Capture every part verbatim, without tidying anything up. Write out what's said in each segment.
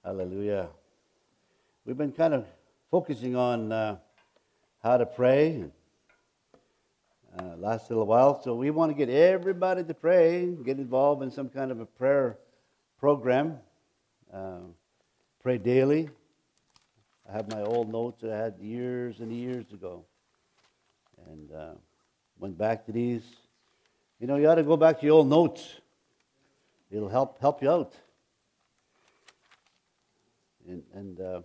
Hallelujah. We've been kind of focusing on uh, how to pray uh, last little while, so we want to get everybody to pray, get involved in some kind of a prayer program. Uh, pray daily. I have my old notes that I had years and years ago, and uh, went back to these. You know, you ought to go back to your old notes. It'll help help you out. And, and uh,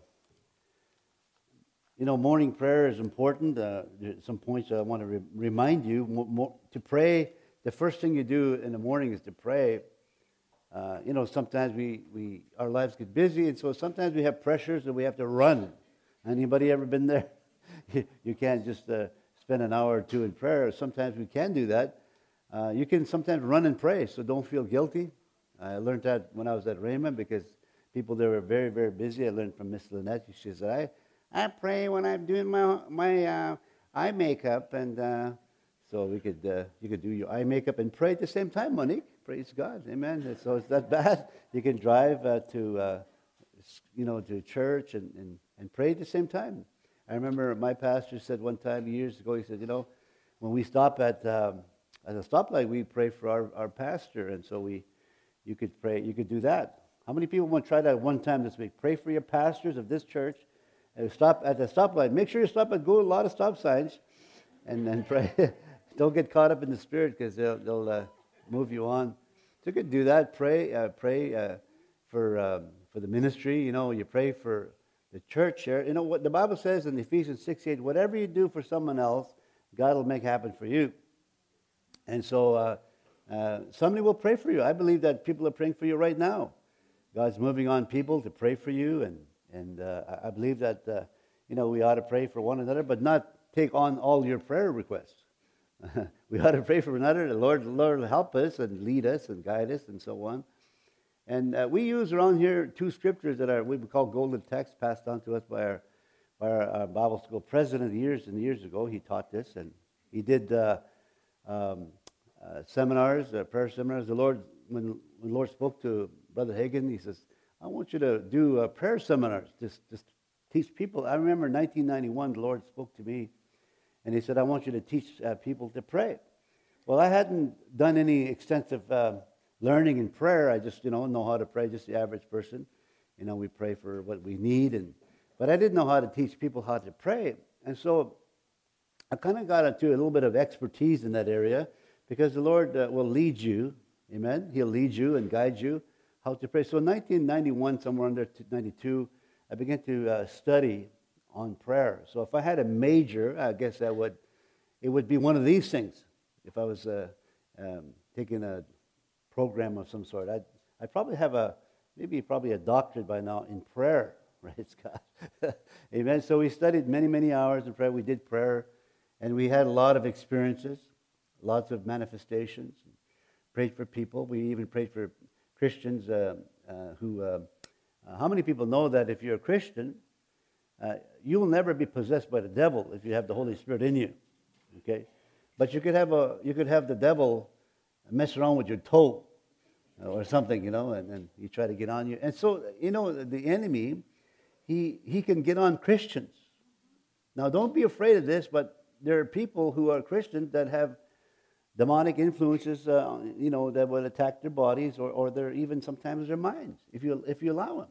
you know, morning prayer is important. Uh, there's some points I want to re- remind you. Mo- mo- to pray, the first thing you do in the morning is to pray. Uh, you know, sometimes we, we our lives get busy, and so sometimes we have pressures and we have to run. Anybody ever been there? you, you can't just uh, spend an hour or two in prayer. Sometimes we can do that. Uh, you can sometimes run and pray, so don't feel guilty. I learned that when I was at Raymond because people there were very, very busy. I learned from Miss Lynette. She said, I, I pray when I'm doing my my uh, eye makeup, and uh, so we could uh, you could do your eye makeup and pray at the same time, Monique. Praise God, amen. So it's not bad. You can drive uh, to uh, you know to church and, and, and pray at the same time. I remember my pastor said one time years ago. He said, you know, when we stop at um, at a stoplight, we pray for our, our pastor, and so we you could pray. You could do that. How many people want to try that one time this week? Pray for your pastors of this church. And stop at the stoplight. Make sure you stop at go a lot of stop signs, and then pray. Don't get caught up in the spirit because they'll they'll uh, move you on. So you could do that. Pray, uh, pray uh, for um, for the ministry. You know, you pray for the church here. You know what the Bible says in Ephesians six eight. Whatever you do for someone else, God will make happen for you. And so uh, uh, somebody will pray for you. I believe that people are praying for you right now. God's moving on people to pray for you, and and uh, I believe that uh, you know we ought to pray for one another, but not take on all your prayer requests. We ought to pray for one another. The Lord, the Lord will help us and lead us and guide us and so on. And uh, we use around here two scriptures that are we would call golden texts, passed on to us by our by our, our Bible school president years and years ago. He taught this, and he did uh, um, uh, seminars, uh, prayer seminars. The Lord, when, when the Lord spoke to Brother Hagen, he says, I want you to do uh, prayer seminars, just, just teach people. I remember in nineteen ninety-one, the Lord spoke to me, and he said, I want you to teach uh, people to pray. Well, I hadn't done any extensive uh, learning in prayer. I just, you know, know how to pray, just the average person. You know, we pray for what we need, and but I didn't know how to teach people how to pray. And so I kind of got into a little bit of expertise in that area because the Lord uh, will lead you, amen? He'll lead you and guide you how to pray. So in nineteen ninety-one, somewhere under ninety-two, I began to uh, study on prayer. So if I had a major, I guess that would it would be one of these things. If I was uh, um, taking a program of some sort, I'd, I'd probably have a maybe probably a doctorate by now in prayer. Praise God, amen. So we studied many many hours in prayer. We did prayer, and we had a lot of experiences, lots of manifestations. Prayed for people. We even prayed for Christians uh, uh, who, uh, uh, how many people know that if you're a Christian, uh, you will never be possessed by the devil if you have the Holy Spirit in you, okay? But you could have a, you could have the devil mess around with your toe or something, you know, and then he try to get on you. And so, you know, the enemy, he he can get on Christians. Now, don't be afraid of this, but there are people who are Christians that have demonic influences, uh, you know, that will attack their bodies or, or their even sometimes their minds, if you if you allow them,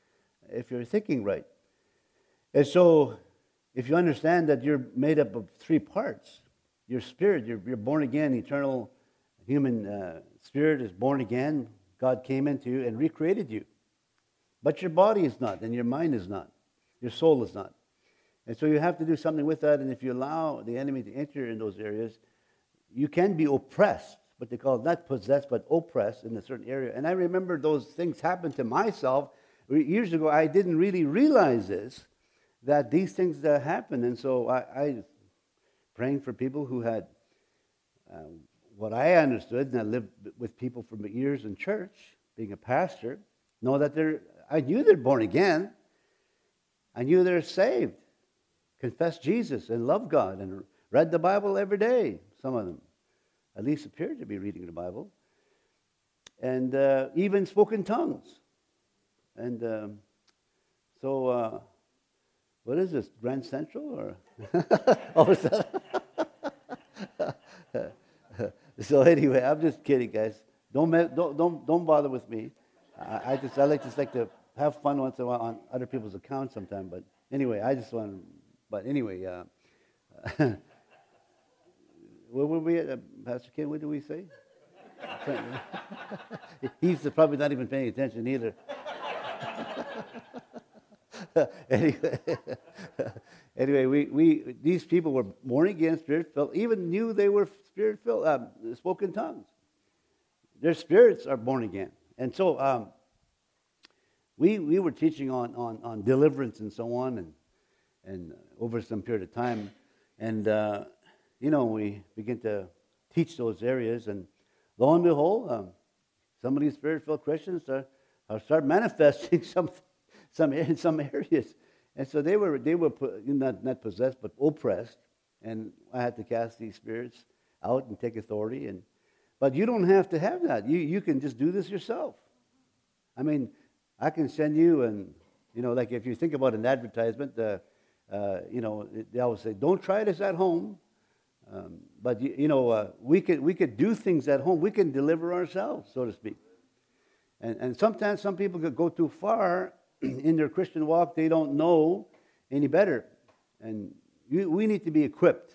if you're thinking right. And so, if you understand that you're made up of three parts, your spirit, you're, you're born again, eternal human uh, spirit is born again. God came into you and recreated you, but your body is not, and your mind is not, your soul is not, and so you have to do something with that. And if you allow the enemy to enter in those areas, you can be oppressed, what they call not possessed, but oppressed in a certain area. And I remember those things happened to myself years ago. I didn't really realize this, that these things uh, happen. And so I, I praying for people who had uh, what I understood, and I lived with people for years in church, being a pastor, know that they're, I knew they're born again. I knew they're saved, confessed Jesus and loved God and read the Bible every day. Some of them at least appeared to be reading the Bible, and uh, even spoke in tongues. And um, So, uh, what is this, Grand Central? Or oh, is that- so anyway, I'm just kidding, guys. Don't me- don't don't don't bother with me. I, I just I like just like to have fun once in a while on other people's accounts sometime. But anyway, I just want. But anyway, uh, where were we at, uh, Pastor Ken? What did we say? He's probably not even paying attention either. anyway, anyway, we, we these people were born again, spirit filled. Even knew they were spirit filled, um, spoke in tongues. Their spirits are born again, and so um, we we were teaching on, on, on deliverance and so on, and and over some period of time, and uh, you know we begin to teach those areas, and lo and behold, um, some of these spirit filled Christians are, are start manifesting some. Some in some areas, and so they were they were not not possessed but oppressed, and I had to cast these spirits out and take authority. And but you don't have to have that. You you can just do this yourself. I mean, I can send you, and you know, like if you think about an advertisement, uh, uh, you know, they always say, "Don't try this at home." Um, but you, you know, uh, we could we could do things at home. We can deliver ourselves, so to speak. And and sometimes some people could go too far in their Christian walk. They don't know any better, and you, we need to be equipped.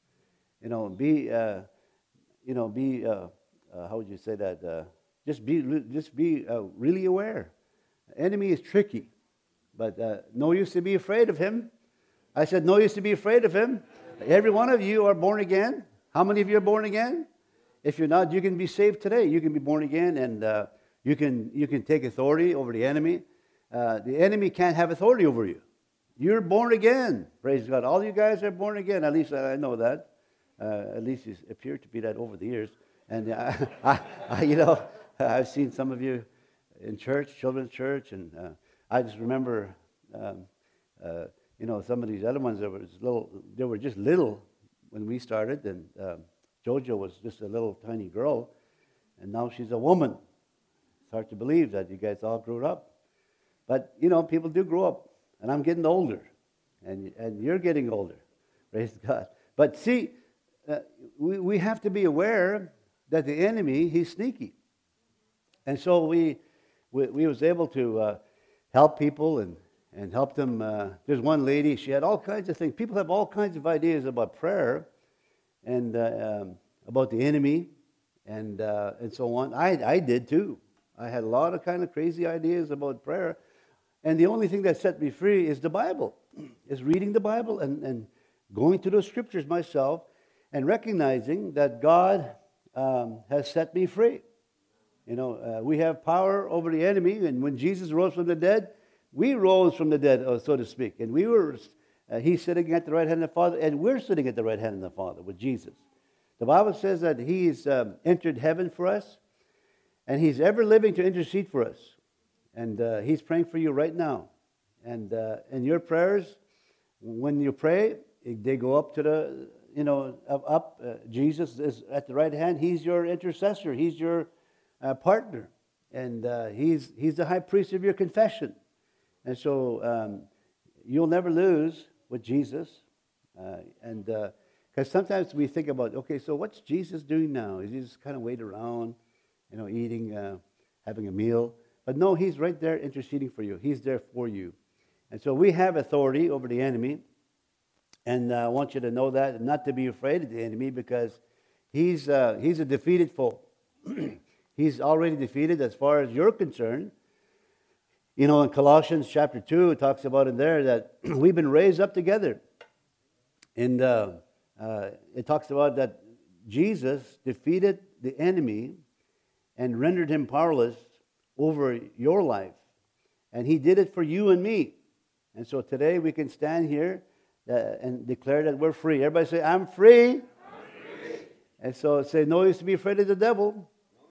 You know, be uh, you know, be uh, uh, how would you say that? Uh, just be just be uh, really aware. The enemy is tricky, but uh, no use to be afraid of him. I said, no use to be afraid of him. Every one of you are born again. How many of you are born again? If you're not, you can be saved today. You can be born again, and uh, you can you can take authority over the enemy. Uh, the enemy can't have authority over you. You're born again. Praise God. All you guys are born again. At least I know that. Uh, at least you appear to be that over the years. And uh, I, I, you know, I've seen some of you in church, children's church, and uh, I just remember, um, uh, you know, some of these other ones that were little. They were just little when we started, and um, JoJo was just a little tiny girl, and now she's a woman. It's hard to believe that you guys all grew up. But, you know, people do grow up, and I'm getting older, and and you're getting older. Praise God. But see, uh, we, we have to be aware that the enemy, he's sneaky. And so we we, we was able to uh, help people and, and help them. Uh, there's one lady, she had all kinds of things. People have all kinds of ideas about prayer and uh, um, about the enemy and uh, and so on. I, I did too. I had a lot of kind of crazy ideas about prayer. And the only thing that set me free is the Bible, is reading the Bible and, and going to those scriptures myself and recognizing that God um, has set me free. You know, uh, we have power over the enemy, and when Jesus rose from the dead, we rose from the dead, uh, so to speak. And we were, uh, he's sitting at the right hand of the Father, and we're sitting at the right hand of the Father with Jesus. The Bible says that he's um, entered heaven for us, and he's ever living to intercede for us. And uh, he's praying for you right now. And uh, and your prayers, when you pray, they go up to the, you know, up. Uh, Jesus is at the right hand. He's your intercessor. He's your uh, partner. And uh, he's he's the high priest of your confession. And so um, you'll never lose with Jesus. Uh, and because uh, sometimes we think about, okay, so what's Jesus doing now? Is he just kind of waiting around, you know, eating, uh, having a meal? But no, he's right there interceding for you. He's there for you. And so we have authority over the enemy. And uh, I want you to know that, and not to be afraid of the enemy, because he's uh, he's a defeated foe. He's already defeated as far as you're concerned. You know, in Colossians chapter two, it talks about in there that we've been raised up together. And uh, uh, it talks about that Jesus defeated the enemy and rendered him powerless over your life. And he did it for you and me. And so today we can stand here uh, and declare that we're free. Everybody say, I'm free. I'm free. And so say, no use to be afraid of the devil.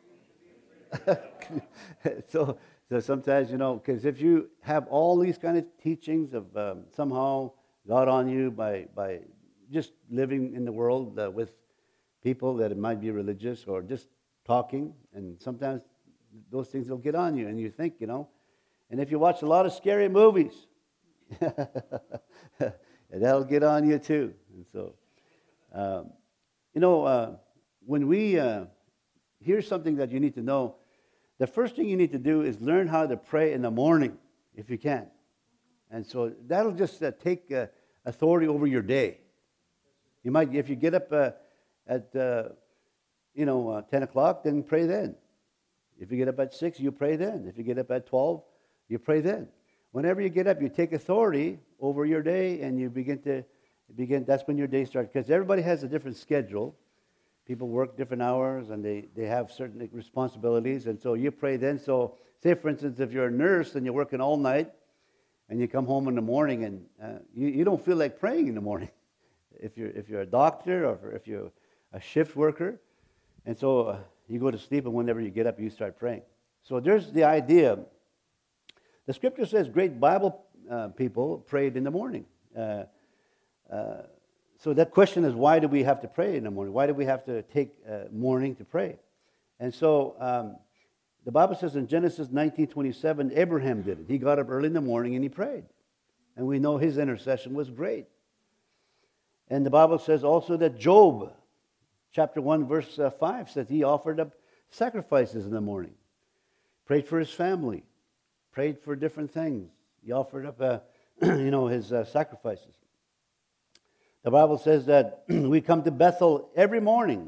so, so sometimes, you know, because if you have all these kind of teachings of um, somehow God on you by, by just living in the world uh, with people that it might be religious or just talking, and sometimes those things will get on you, and you think, you know. And if you watch a lot of scary movies, That'll get on you too. And so, um, you know, uh, when we, uh, here's something that you need to know. The first thing you need to do is learn how to pray in the morning, if you can. And so that'll just uh, take uh, authority over your day. You might, if you get up uh, at, uh, you know, uh, ten o'clock, then pray then. If you get up at six, you pray then. If you get up at twelve, you pray then. Whenever you get up, you take authority over your day, and you begin to begin. That's when your day starts, because everybody has a different schedule. People work different hours, and they, they have certain responsibilities, and so you pray then. So, say for instance, if you're a nurse and you're working all night, and you come home in the morning, and uh, you, you don't feel like praying in the morning. If you're if you're a doctor, or if you're a shift worker, and so uh, you go to sleep, and whenever you get up, you start praying. So there's the idea. The Scripture says great Bible uh, people prayed in the morning. Uh, uh, so that question is, why do we have to pray in the morning? Why do we have to take uh, morning to pray? And so um, the Bible says in Genesis nineteen twenty-seven, Abraham did it. He got up early in the morning and he prayed. And we know his intercession was great. And the Bible says also that Job, chapter one, verse uh, five, says he offered up sacrifices in the morning. Prayed for his family. Prayed for different things. He offered up, uh, you know, his uh, sacrifices. The Bible says that we come to Bethel every morning.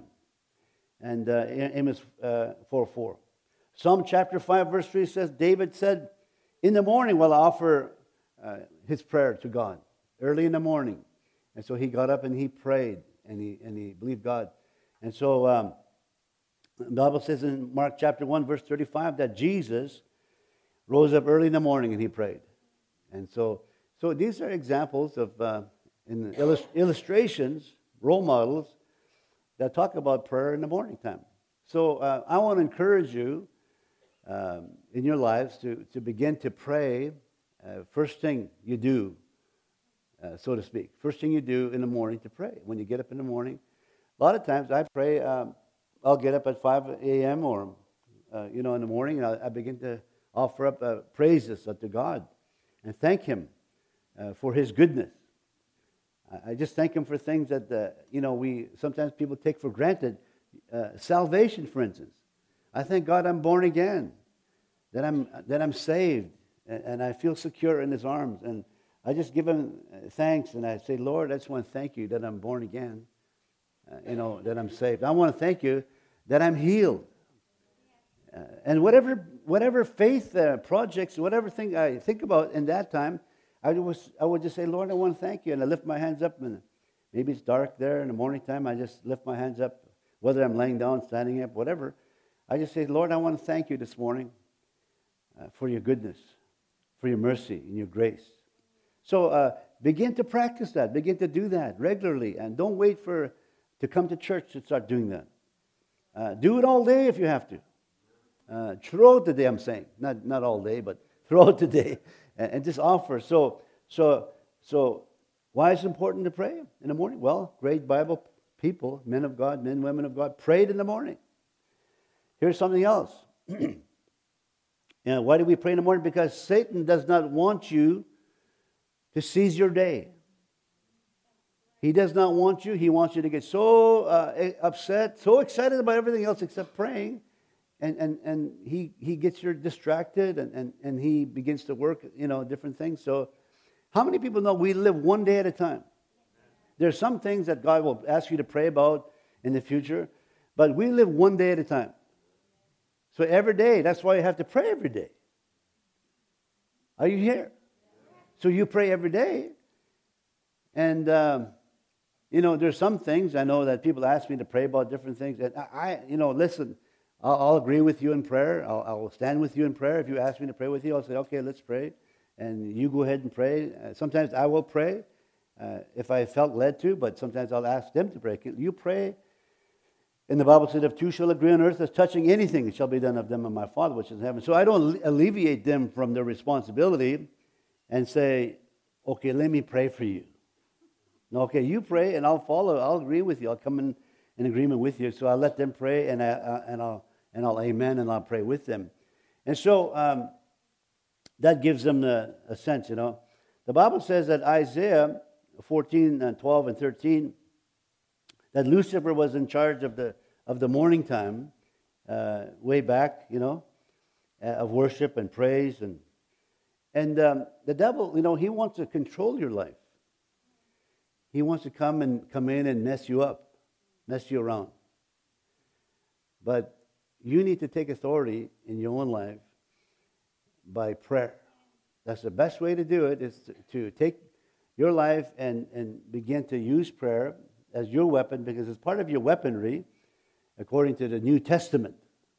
And uh, Amos uh, four four. Psalm chapter five, verse three says, David said, in the morning will I offer uh, his prayer to God. Early in the morning. And so he got up and he prayed. And he, and he believed God. And so um, the Bible says in Mark chapter one, verse thirty-five, that Jesus rose up early in the morning and he prayed. And so so these are examples of uh, in illust- illustrations, role models, that talk about prayer in the morning time. So uh, I want to encourage you um, in your lives to, to begin to pray uh, first thing you do, uh, so to speak. First thing you do in the morning to pray. When you get up in the morning, a lot of times I pray, um, I'll get up at five a.m. or, uh, you know, in the morning, and I, I begin to offer up uh, praises unto God and thank Him uh, for His goodness. I, I just thank Him for things that, uh, you know, we sometimes people take for granted. Uh, salvation, for instance. I thank God I'm born again, that I'm that I'm saved, and, and I feel secure in His arms. And I just give Him thanks, and I say, Lord, I just want to thank You that I'm born again, uh, you know, that I'm saved. I want to thank You that I'm healed. Uh, and whatever whatever faith uh, projects, whatever thing I think about in that time, I was I would just say, Lord, I want to thank You, and I lift my hands up, and maybe it's dark there in the morning time. I just lift my hands up, whether I'm laying down, standing up, whatever. I just say, Lord, I want to thank You this morning uh, for Your goodness, for Your mercy and Your grace. So uh, begin to practice that. Begin to do that regularly, and don't wait for to come to church to start doing that. Uh, do it all day if you have to. Uh, throughout the day, I'm saying, not not all day, but throughout the day, and, and just offer. So so so, why is it important to pray in the morning? Well, great Bible people, men of God, men, women of God, prayed in the morning. Here's something else. You know, why do we pray in the morning? Because Satan does not want you to seize your day. He does not want you. He wants you to get so uh, upset, so excited about everything else except praying. And and and he, he gets you distracted, and, and, and he begins to work, you know, different things. So how many people know we live one day at a time? There's some things that God will ask you to pray about in the future, but we live one day at a time. So every day, that's why you have to pray every day. Are you here? So you pray every day. And, um, you know, there's some things, I know that people ask me to pray about different things. And I, you know, listen, I'll, I'll agree with you in prayer. I'll, I'll stand with you in prayer. If you ask me to pray with you, I'll say, okay, let's pray. And you go ahead and pray. Uh, sometimes I will pray. Uh, if I felt led to, but sometimes I'll ask them to pray. Can you pray? And the Bible said, if two shall agree on earth as touching anything, it shall be done of them of my Father which is in heaven. So I don't alleviate them from their responsibility and say, okay, let me pray for you. No, okay, you pray and I'll follow. I'll agree with you. I'll come in, in agreement with you. So I'll let them pray, and, I, uh, and, I'll, and I'll amen, and I'll pray with them. And so um, that gives them the, a sense, you know. The Bible says that Isaiah fourteen and twelve and thirteen, that Lucifer was in charge of the of the morning time, uh, way back, you know, uh, of worship and praise, and and um, the devil, you know, he wants to control your life. He wants to come and come in and mess you up, mess you around. But you need to take authority in your own life by prayer. That's the best way to do it, is to, to take your life and, and begin to use prayer as your weapon, because it's part of your weaponry according to the New Testament.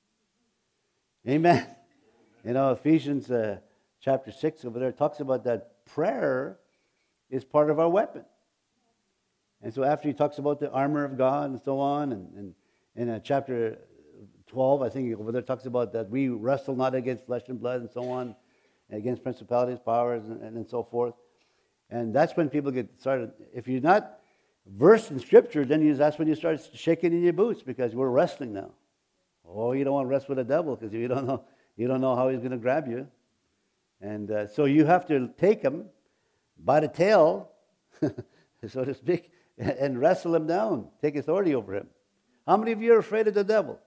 Amen. You know, Ephesians uh, chapter six over there talks about that prayer is part of our weapon. And so after he talks about the armor of God and so on, and, and in uh, chapter twelve, I think over there talks about that we wrestle not against flesh and blood and so on, against principalities, powers, and, and so forth. And that's when people get started. If you're not versed in Scripture, then you, that's when you start shaking in your boots, because we're wrestling now. Oh, you don't want to wrestle with the devil, because you don't know you don't know how he's going to grab you. And uh, so you have to take him by the tail, so to speak, and wrestle him down. Take authority over him. How many of you are afraid of the devil?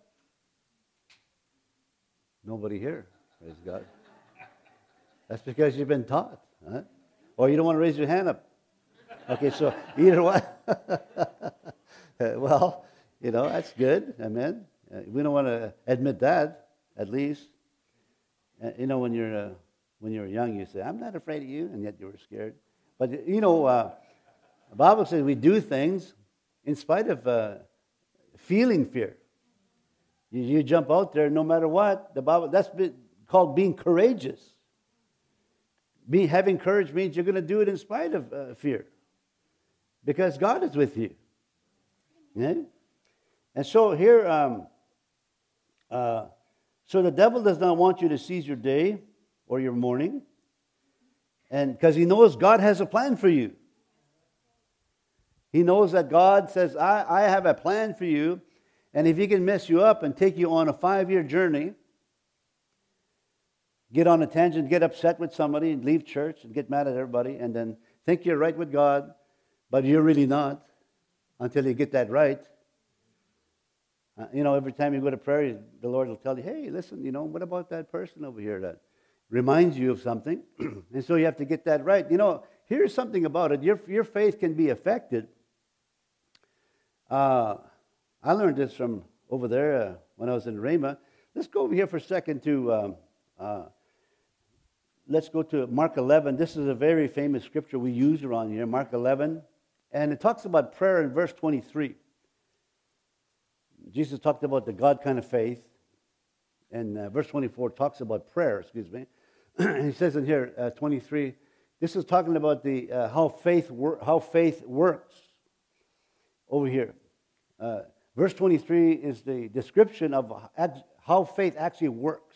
Nobody here. Praise God. That's because you've been taught. Huh? Or you don't want to raise your hand up. Okay, so either one. Well, you know, that's good. Amen. Uh, we don't want to admit that, at least. Uh, you know, when you're uh, when you're young, you say, I'm not afraid of you, and yet you were scared. But, you know, uh, the Bible says we do things in spite of uh, feeling fear. You, you jump out there no matter what. The Bible, that's called being courageous. Be, having courage means you're going to do it in spite of uh, fear, because God is with you. Yeah? And so here, um, uh, so the devil does not want you to seize your day or your morning, and because he knows God has a plan for you. He knows that God says, I, I have a plan for you, and if he can mess you up and take you on a five-year journey, get on a tangent, get upset with somebody, and leave church and get mad at everybody, and then think you're right with God, but you're really not until you get that right. Uh, you know, every time you go to prayer, the Lord will tell you, hey, listen, you know, what about that person over here that reminds you of something? And so you have to get that right. You know, here's something about it. Your, your faith can be affected. Uh, I learned this from over there uh, when I was in Rhema. Let's go over here for a second to... Um, uh, Let's go to Mark eleven. This is a very famous scripture we use around here, Mark eleven. And it talks about prayer in verse twenty-three. Jesus talked about the God kind of faith. And uh, verse twenty-four talks about prayer, excuse me. And he says in here, uh, twenty-three, this is talking about the uh, how faith wor- how faith works over here. Uh, verse twenty-three is the description of how faith actually works.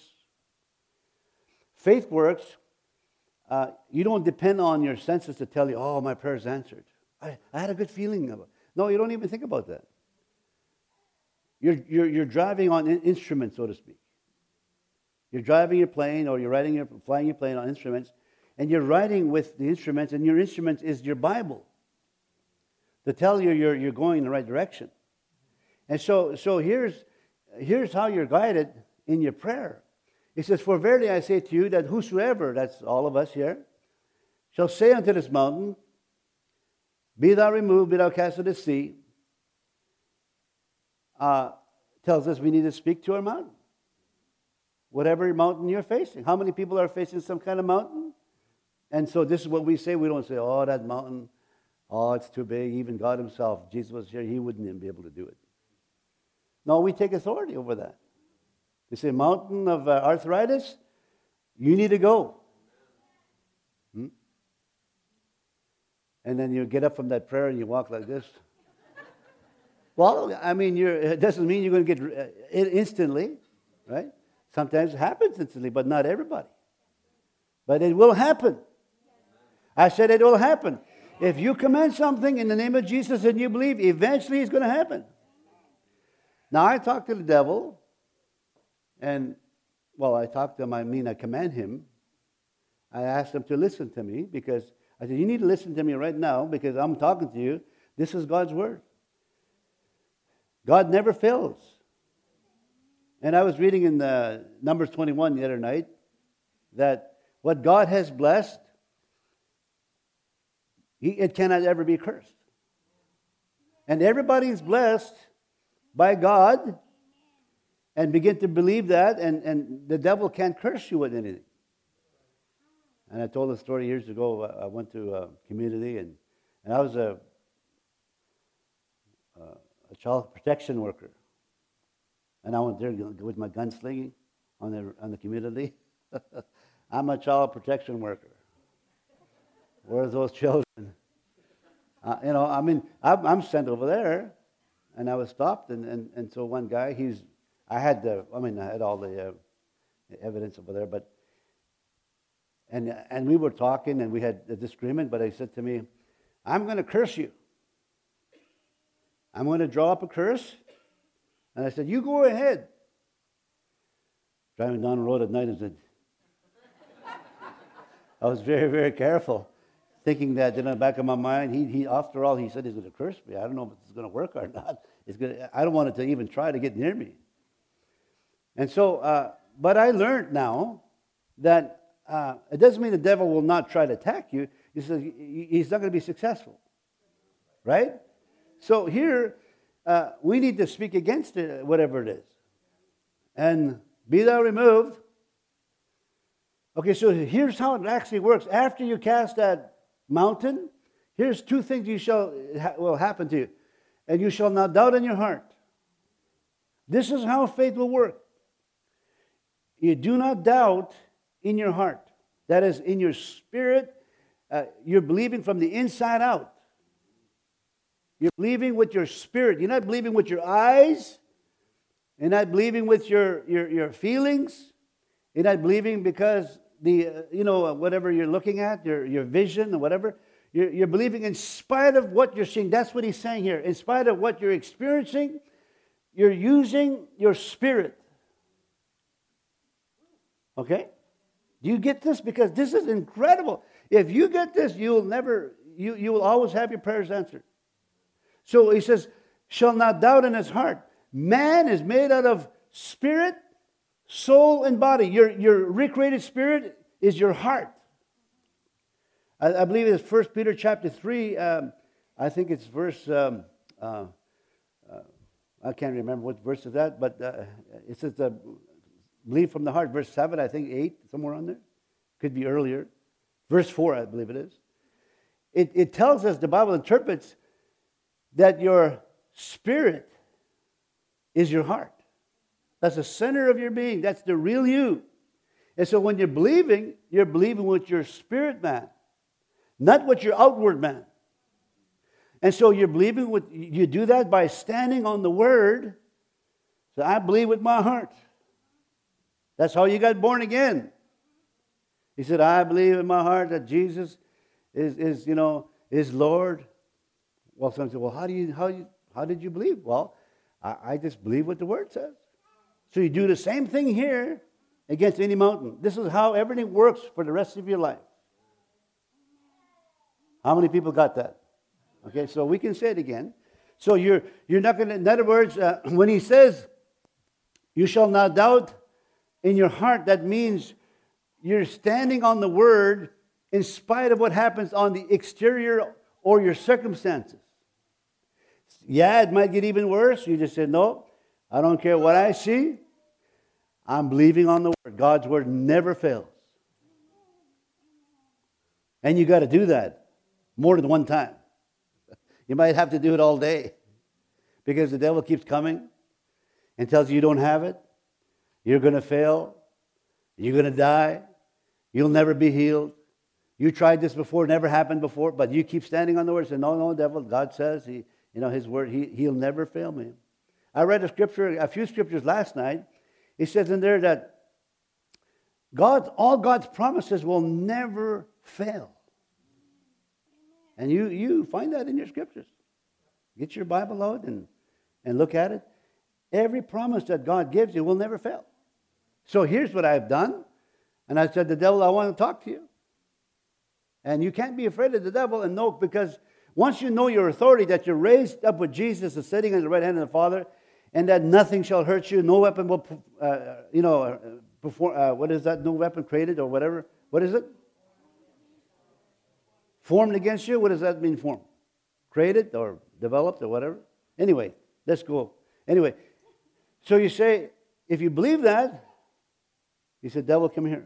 Faith works. Uh, you don't depend on your senses to tell you, oh, my prayer's answered. I, I had a good feeling about it. No, you don't even think about that. You're, you're, you're driving on in instruments, so to speak. You're driving your plane, or you're riding your, flying your plane on instruments, and you're riding with the instruments, and your instrument is your Bible to tell you you're, you're going in the right direction. And so, so here's, here's how you're guided in your prayer. It says, for verily I say to you that whosoever, that's all of us here, shall say unto this mountain, be thou removed, be thou cast into the sea, uh, tells us we need to speak to our mountain. Whatever mountain you're facing. How many people are facing some kind of mountain? And so this is what we say. We don't say, oh, that mountain, oh, it's too big. Even God himself, if Jesus was here, he wouldn't even be able to do it. No, we take authority over that. They say, mountain of uh, arthritis, you need to go. Hmm? And then you get up from that prayer and you walk like this. Well, I mean, you're, it doesn't mean you're going to get uh, instantly, right? Sometimes it happens instantly, but not everybody. But it will happen. I said it will happen. If you command something in the name of Jesus and you believe, eventually it's going to happen. Now, I talked to the devil. And, well, I talk to him, I mean I command him. I asked him to listen to me because I said, you need to listen to me right now because I'm talking to you. This is God's word. God never fails. And I was reading in the Numbers twenty-one the other night that what God has blessed, he, it cannot ever be cursed. And everybody's blessed by God and begin to believe that, and, and the devil can't curse you with anything. And I told a story years ago. I went to a community, and, and I was a, a child protection worker. And I went there with my gunslinging on the on the community. I'm a child protection worker. Where's those children? Uh, you know, I mean, I'm, I'm sent over there, and I was stopped, and, and, and so one guy, he's, I had the, I mean, I had all the, uh, the evidence over there, but, and and we were talking, and we had a disagreement, but he said to me, I'm going to curse you. I'm going to draw up a curse. And I said, you go ahead. Driving down the road at night, I said, I was very, very careful, thinking that in the back of my mind, he, he after all, he said he's going to curse me. I don't know if it's going to work or not. It's going to, I don't want it to even try to get near me. And so, uh, but I learned now that uh, it doesn't mean the devil will not try to attack you. He says he's not going to be successful. Right? So here, uh, we need to speak against it, whatever it is. And be thou removed. Okay, so here's how it actually works. After you cast that mountain, here's two things you shall will happen to you. And you shall not doubt in your heart. This is how faith will work. You do not doubt in your heart. That is, in your spirit, uh, you're believing from the inside out. You're believing with your spirit. You're not believing with your eyes. You're not believing with your, your, your feelings. You're not believing because the, uh, you know, whatever you're looking at, your, your vision or whatever. You're, you're believing in spite of what you're seeing. That's what he's saying here. In spite of what you're experiencing, you're using your spirit. Okay? Do you get this? Because this is incredible. If you get this, you'll never, you, you will always have your prayers answered. So he says, shall not doubt in his heart. Man is made out of spirit, soul, and body. Your, your recreated spirit is your heart. I, I believe it's First Peter chapter three. Um, I think it's verse, um, uh, uh, I can't remember what verse is that, but uh, it says, uh, believe from the heart. Verse seven, I think eight, somewhere on there. Could be earlier. Verse four, I believe it is. It, it tells us, the Bible interprets, that your spirit is your heart. That's the center of your being. That's the real you. And so when you're believing, you're believing with your spirit man, not with your outward man. And so you're believing with, you do that by standing on the word. So I believe with my heart. That's how you got born again. He said, I believe in my heart that Jesus is, is you know, is Lord. Well, some say, well, how do you, how you, how did you believe? Well, I, I just believe what the Word says. So you do the same thing here against any mountain. This is how everything works for the rest of your life. How many people got that? Okay, so we can say it again. So you're you're not going to. In other words, uh, when he says, "You shall not doubt in your heart," that means you're standing on the Word in spite of what happens on the exterior or your circumstances. Yeah, it might get even worse. You just said, no, I don't care what I see. I'm believing on the Word. God's Word never fails. And you got to do that more than one time. You might have to do it all day because the devil keeps coming and tells you you don't have it. You're going to fail. You're going to die. You'll never be healed. You tried this before, never happened before, but you keep standing on the Word and say, no, no, devil, God says, he, you know, His Word, he, He'll never fail me. I read a scripture, a few scriptures last night. It says in there that God, all God's promises will never fail. And you, you find that in your scriptures. Get your Bible out and, and look at it. Every promise that God gives you will never fail. So here's what I've done. And I said, the devil, I want to talk to you. And you can't be afraid of the devil, and no, because once you know your authority, that you're raised up with Jesus and sitting on the right hand of the Father, and that nothing shall hurt you, no weapon will, uh, you know, perform, uh, what is that? No weapon created or whatever. What is it? Formed against you? What does that mean, formed? Created or developed or whatever? Anyway, let's go. Anyway, so you say, if you believe that, you said, devil, come here.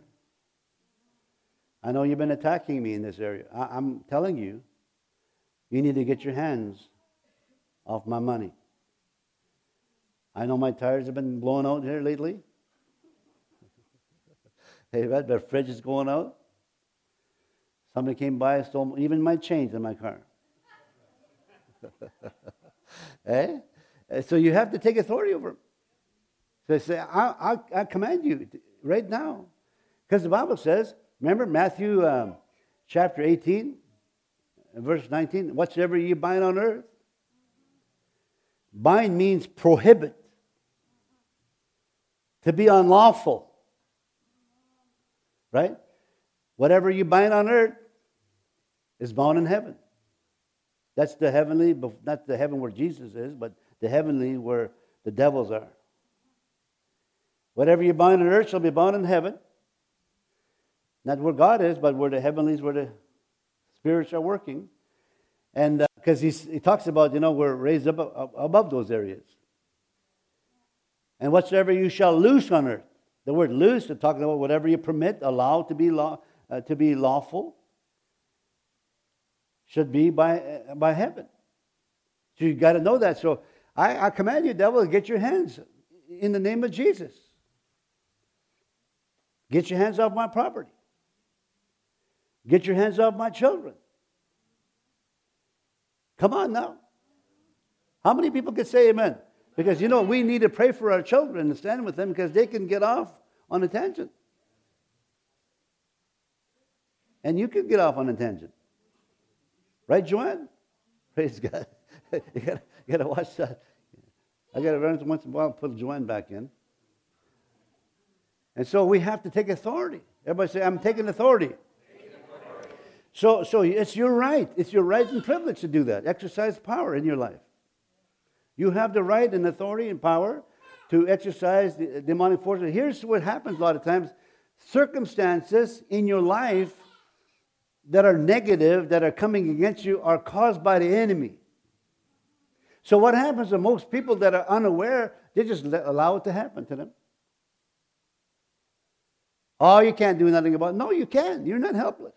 I know you've been attacking me in this area. I, I'm telling you, you need to get your hands off my money. I know my tires have been blowing out here lately. Hey, the fridge is going out. Somebody came by and stole even my change in my car. Eh? So you have to take authority over them. So say, I, I, I command you right now. Because the Bible says, remember Matthew um, chapter eighteen, verse nineteen, whatsoever you bind on earth. Bind means prohibit. To be unlawful. Right? Whatever you bind on earth is bound in heaven. That's the heavenly, not the heaven where Jesus is, but the heavenly where the devils are. Whatever you bind on earth shall be bound in heaven. Not where God is, but where the heavenlies, where the spirits are working. And because uh, he talks about, you know, we're raised up above those areas. And whatsoever you shall loose on earth. The word loose is talking about whatever you permit, allow to be law, uh, to be lawful, should be by uh, by heaven. So you got to know that. So I, I command you, devil, to get your hands in the name of Jesus. Get your hands off my property. Get your hands off my children. Come on now. How many people can say amen? Because, you know, we need to pray for our children and stand with them because they can get off on a tangent. And you can get off on a tangent. Right, Joanne? Praise God. you got you to watch that. I got to run once in a while and put Joanne back in. And so we have to take authority. Everybody say, I'm taking authority. So, so it's your right. It's your right and privilege to do that. Exercise power in your life. You have the right and authority and power to exercise the demonic forces. Here's what happens a lot of times. Circumstances in your life that are negative, that are coming against you, are caused by the enemy. So what happens to most people that are unaware, they just let, allow it to happen to them. Oh, you can't do nothing about it. No, you can. You're not helpless.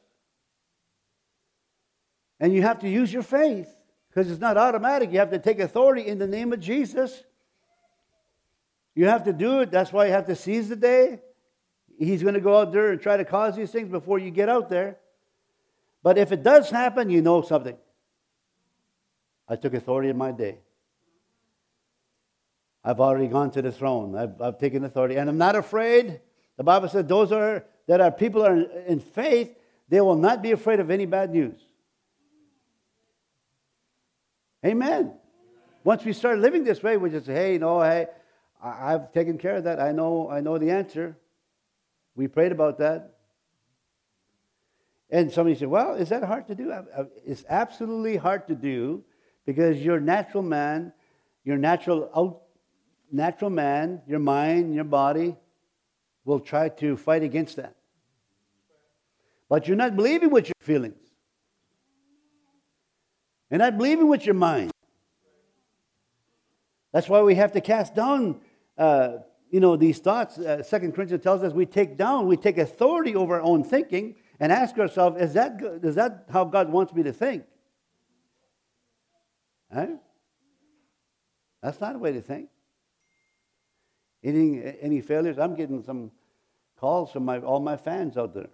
And you have to use your faith. Because it's not automatic. You have to take authority in the name of Jesus. You have to do it. That's why you have to seize the day. He's going to go out there and try to cause these things before you get out there. But if it does happen, you know something. I took authority in my day. I've already gone to the throne. I've, I've taken authority. And I'm not afraid. The Bible said those are that are people are in faith, they will not be afraid of any bad news. Amen. Once we start living this way, we just say, hey, no, hey, I've taken care of that. I know, I know the answer. We prayed about that. And somebody said, well, is that hard to do? It's absolutely hard to do because your natural man, your natural out, natural man, your mind, your body will try to fight against that. But you're not believing with your feelings. And not believing with your mind. That's why we have to cast down, uh, you know, these thoughts. Uh, Second Corinthians tells us we take down, we take authority over our own thinking and ask ourselves, is that good? Is that how God wants me to think? Right? That's not a way to think. Any, any failures? I'm getting some calls from my, all my fans out there.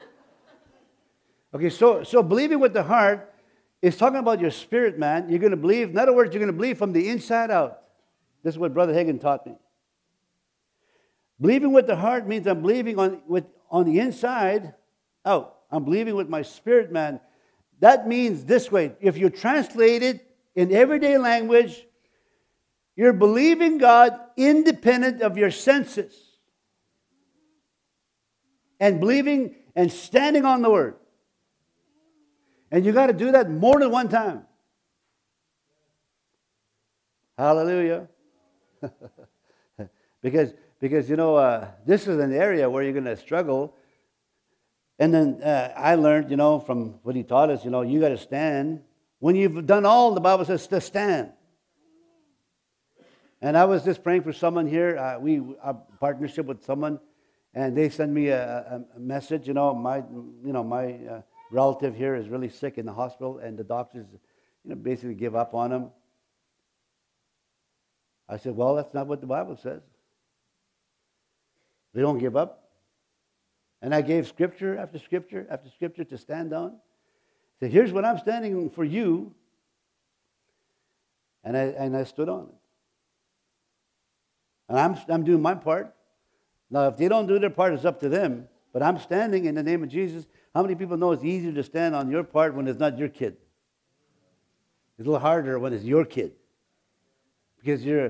Okay, so, so believing with the heart is talking about your spirit, man. You're going to believe. In other words, you're going to believe from the inside out. This is what Brother Hagin taught me. Believing with the heart means I'm believing on, with, on the inside out. I'm believing with my spirit, man. That means this way. If you translate it in everyday language, you're believing God independent of your senses. And believing and standing on the Word. And you got to do that more than one time. Hallelujah. because, because, you know, uh, this is an area where you're going to struggle. And then uh, I learned, you know, from what he taught us, you know, you got to stand. When you've done all, the Bible says to stand. And I was just praying for someone here. Uh, we a partnership with someone, and they sent me a, a message. You know, my you know my uh, relative here is really sick in the hospital, and the doctors, you know, basically give up on him. I said, well, that's not what the Bible says. They don't give up. And I gave scripture after scripture after scripture to stand on. I said, here's what I'm standing for you. And I and I stood on it. And I'm, I'm doing my part. Now, if they don't do their part, it's up to them. But I'm standing in the name of Jesus. How many people know it's easier to stand on your part when it's not your kid? It's a little harder when it's your kid. Because you're,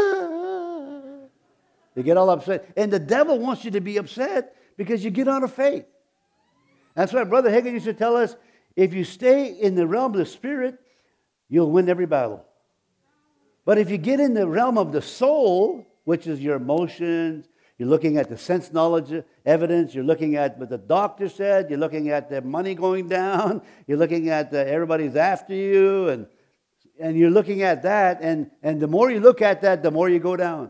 you get all upset. And the devil wants you to be upset because you get out of faith. That's why Brother Hagin used to tell us, if you stay in the realm of the Spirit, you'll win every battle. But if you get in the realm of the soul, which is your emotions, you're looking at the sense knowledge evidence, you're looking at what the doctor said, you're looking at the money going down, you're looking at the, everybody's after you, and and you're looking at that, and, and the more you look at that, the more you go down.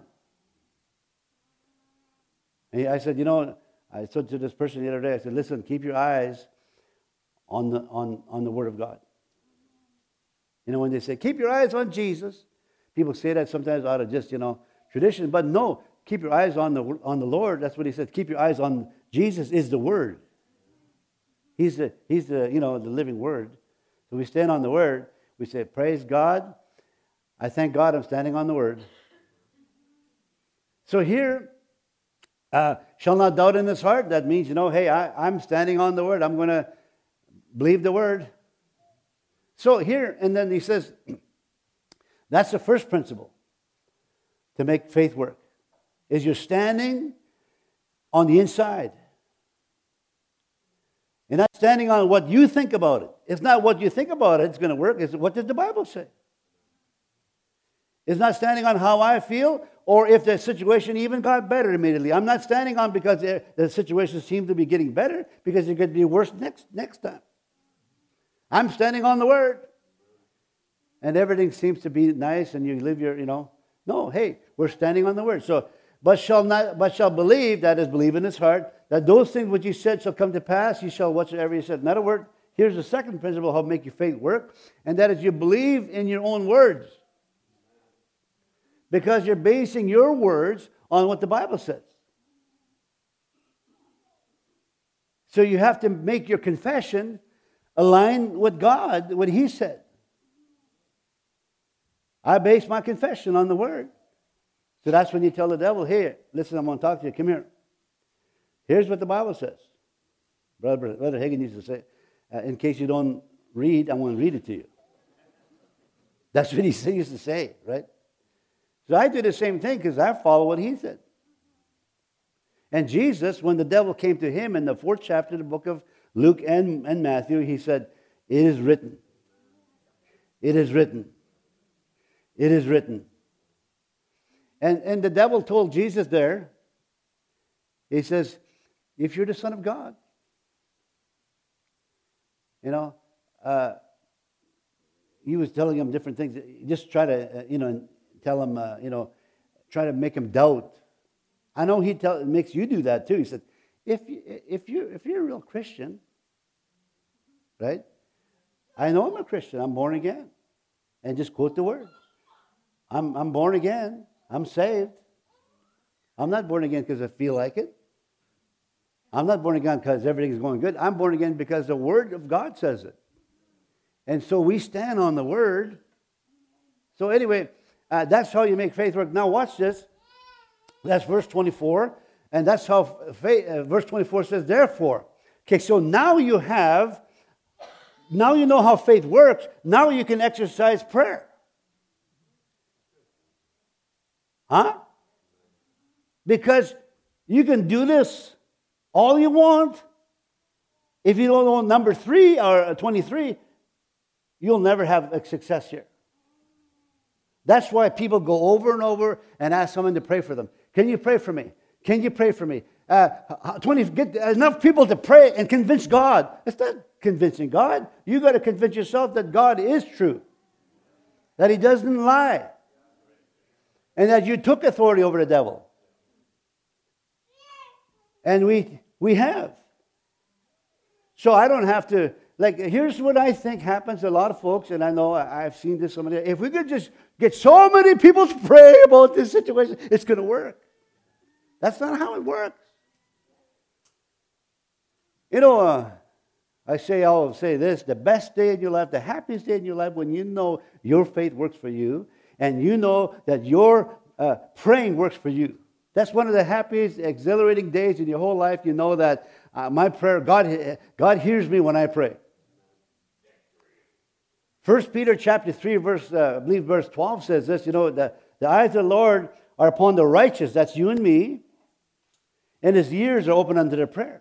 And I said, you know, I said to this person the other day, I said, listen, keep your eyes on the on, on the Word of God. You know, when they say, keep your eyes on Jesus, people say that sometimes out of just, you know, tradition, but no, keep your eyes on the on the Lord. That's what he said. Keep your eyes on Jesus is the Word. He's the he's the you know the living Word. So we stand on the Word. We say, praise God. I thank God I'm standing on the Word. So here, uh, shall not doubt in his heart. That means, you know, hey, I, I'm standing on the Word. I'm going to believe the Word. So here, and then he says, that's the first principle to make faith work, is you're standing on the inside. You're not standing on what you think about it. It's not what you think about it it's going to work. It's what does the Bible say? It's not standing on how I feel or if the situation even got better immediately. I'm not standing on because the situation seems to be getting better, because it could be worse next, next time. I'm standing on the Word. And everything seems to be nice and you live your, you know. No, hey, we're standing on the Word. So, but shall not, but shall believe, that is, believe in his heart, that those things which you said shall come to pass, you shall whatsoever you said. In other words, here's the second principle how to make your faith work, and that is you believe in your own words. Because you're basing your words on what the Bible says. So you have to make your confession align with God, what He said. I base my confession on the Word. So that's when you tell the devil, here, listen, I'm going to talk to you. Come here. Here's what the Bible says. Brother, Brother Hagin used to say, uh, in case you don't read, I'm going to read it to you. That's what he used to say, right? So I do the same thing because I follow what he said. And Jesus, when the devil came to him in the fourth chapter of the book of Luke and, and Matthew, he said, it is written. It is written. It is written. And, and the devil told Jesus there, he says, if you're the Son of God, you know, uh, he was telling him different things. Just try to, uh, you know, tell him, uh, you know, try to make him doubt. I know he tell, makes you do that too. He said, if you, if you if you're a real Christian, right? I know I'm a Christian. I'm born again, and just quote the word. I'm I'm born again. I'm saved. I'm not born again because I feel like it. I'm not born again because everything's going good. I'm born again because the Word of God says it. And so we stand on the Word. So anyway, uh, that's how you make faith work. Now watch this. That's verse twenty-four. And that's how faith, uh, verse twenty-four says, therefore. Okay, so now you have, now you know how faith works. Now you can exercise prayer. Huh? Because you can do this all you want. If you don't know number three or twenty-three, you'll never have a success here. That's why people go over and over and ask someone to pray for them. Can you pray for me? Can you pray for me? Uh, twenty, get enough people to pray and convince God. It's not convincing God. You got to convince yourself that God is true, that He doesn't lie, and that you took authority over the devil. And we we have. So I don't have to. Like, here's what I think happens to a lot of folks, and I know I've seen this so many. If we could just get so many people to pray about this situation, it's going to work. That's not how it works. You know, uh, I say, I'll say this, the best day in your life, the happiest day in your life, when you know your faith works for you, and you know that your uh, praying works for you. That's one of the happiest, exhilarating days in your whole life. You know that uh, my prayer, God, God hears me when I pray. First Peter chapter three, verse, uh, I believe verse twelve says this, you know, the, the eyes of the Lord are upon the righteous, that's you and me, and His ears are open unto their prayer.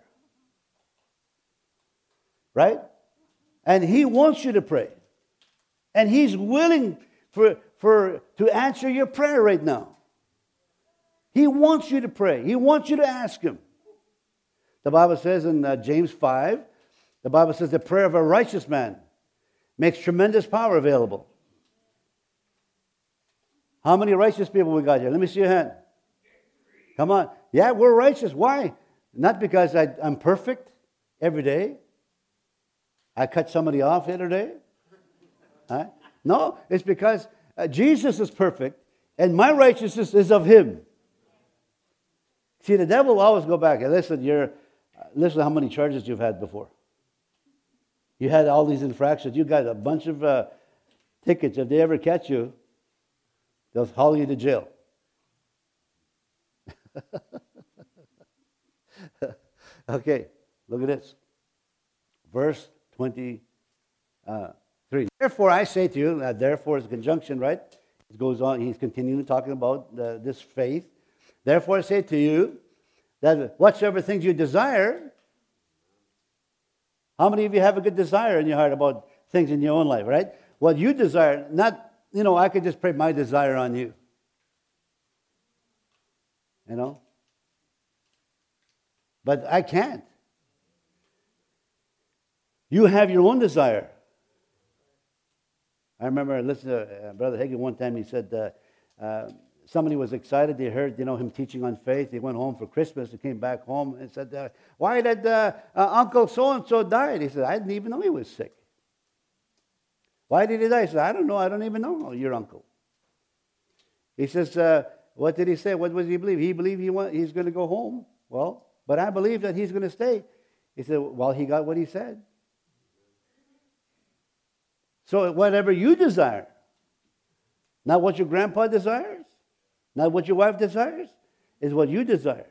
Right? And He wants you to pray. And He's willing for, for to answer your prayer right now. He wants you to pray. He wants you to ask Him. The Bible says in uh, James five, the Bible says the prayer of a righteous man makes tremendous power available. How many righteous people we got here? Let me see your hand. Come on. Yeah, we're righteous. Why? Not because I, I'm perfect every day. I cut somebody off the other day. Right? No, it's because uh, Jesus is perfect and my righteousness is of Him. See, the devil will always go back. And listen, you're, uh, listen to how many charges you've had before. You had all these infractions. You got a bunch of uh, tickets. If they ever catch you, they'll haul you to jail. Okay, look at this. Verse twenty-three. Therefore I say to you, uh, therefore is a conjunction, right? It goes on, he's continuing talking about uh, this faith. Therefore I say to you, that whatsoever things you desire. How many of you have a good desire in your heart about things in your own life, right? What you desire, not, you know, I could just pray my desire on you. You know? But I can't. You have your own desire. I remember listening to uh, Brother Hagin one time. He said uh, uh, somebody was excited. They heard, you know, him teaching on faith. He went home for Christmas and came back home and said, uh, "Why did uh, uh, Uncle so and so die?" He said, "I didn't even know he was sick." "Why did he die?" He said, "I don't know. I don't even know your uncle." He says, uh, "What did he say? What was he believe? He believed he want, he's going to go home. Well, but I believe that he's going to stay." He said, "Well, he got what he said." So whatever you desire, not what your grandpa desires, not what your wife desires, is what you desire.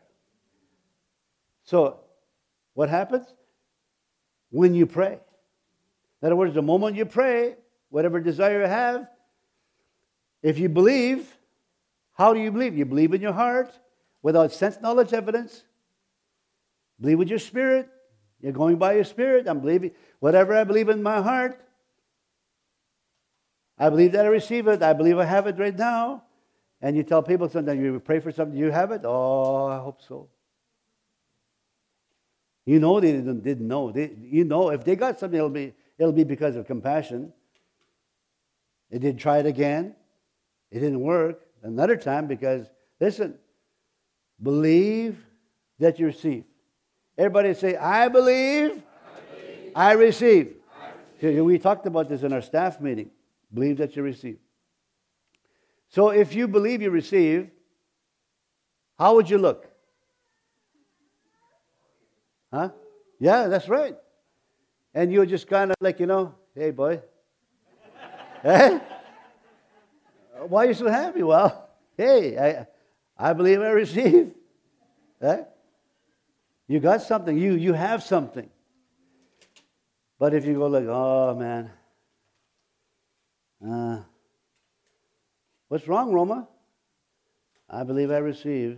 So what happens? When you pray. In other words, the moment you pray, whatever desire you have, if you believe, how do you believe? You believe in your heart without sense, knowledge, evidence. Believe with your spirit. You're going by your spirit. I'm believing. Whatever I believe in my heart, I believe that I receive it. I believe I have it right now. And you tell people sometimes, you pray for something, you have it? Oh, I hope so. You know they didn't, didn't know. They, you know, if they got something, it'll be, it'll be because of compassion. They did try it again. It didn't work. Another time because, listen, believe that you receive. Everybody say, I believe, I, believe. I receive. I receive. We talked about this in our staff meeting. Believe that you receive. So if you believe you receive, how would you look? Huh? Yeah, that's right. And you just kind of like, you know, hey, boy. Eh? Why are you so happy? Well, hey, I, I believe I receive. Eh? You got something. You, you have something. But if you go like, oh, man. Uh, what's wrong, Roma? I believe I receive.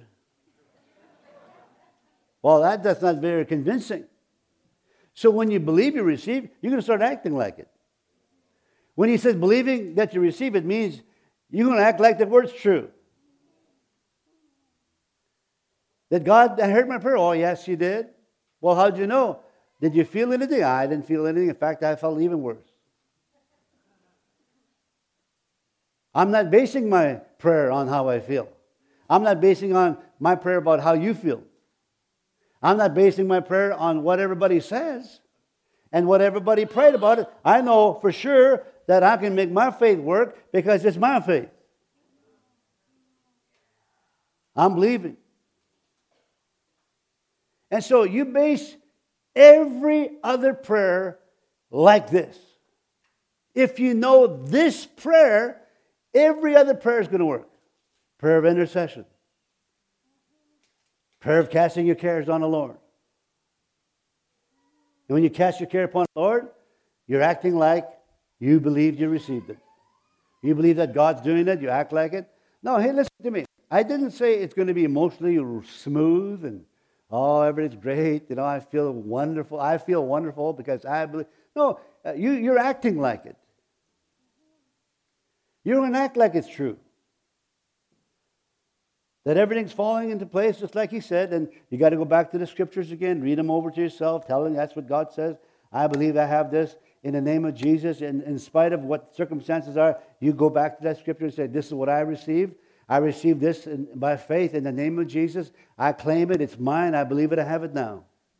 Well, that, that's not very convincing. So when you believe you receive, you're going to start acting like it. When he says believing that you receive, it means you're going to act like the word's true. That God heard my prayer? Oh, yes, you did. Well, how did you know? Did you feel anything? I didn't feel anything. In fact, I felt even worse. I'm not basing my prayer on how I feel. I'm not basing on my prayer about how you feel. I'm not basing my prayer on what everybody says and what everybody prayed about it. I know for sure that I can make my faith work because it's my faith. I'm believing. And so you base every other prayer like this. If you know this prayer, every other prayer is going to work. Prayer of intercession. Prayer of casting your cares on the Lord. And when you cast your care upon the Lord, you're acting like you believed you received it. You believe that God's doing it, you act like it. No, hey, listen to me. I didn't say it's going to be emotionally smooth and, oh, everything's great. You know, I feel wonderful. I feel wonderful because I believe. No, you, you're acting like it. You're going to act like it's true. That everything's falling into place just like he said. And you got to go back to the scriptures again. Read them over to yourself. Tell them that's what God says. I believe I have this in the name of Jesus. And in spite of what circumstances are, you go back to that scripture and say, this is what I received. I received this in, by faith in the name of Jesus. I claim it. It's mine. I believe it. I have it now.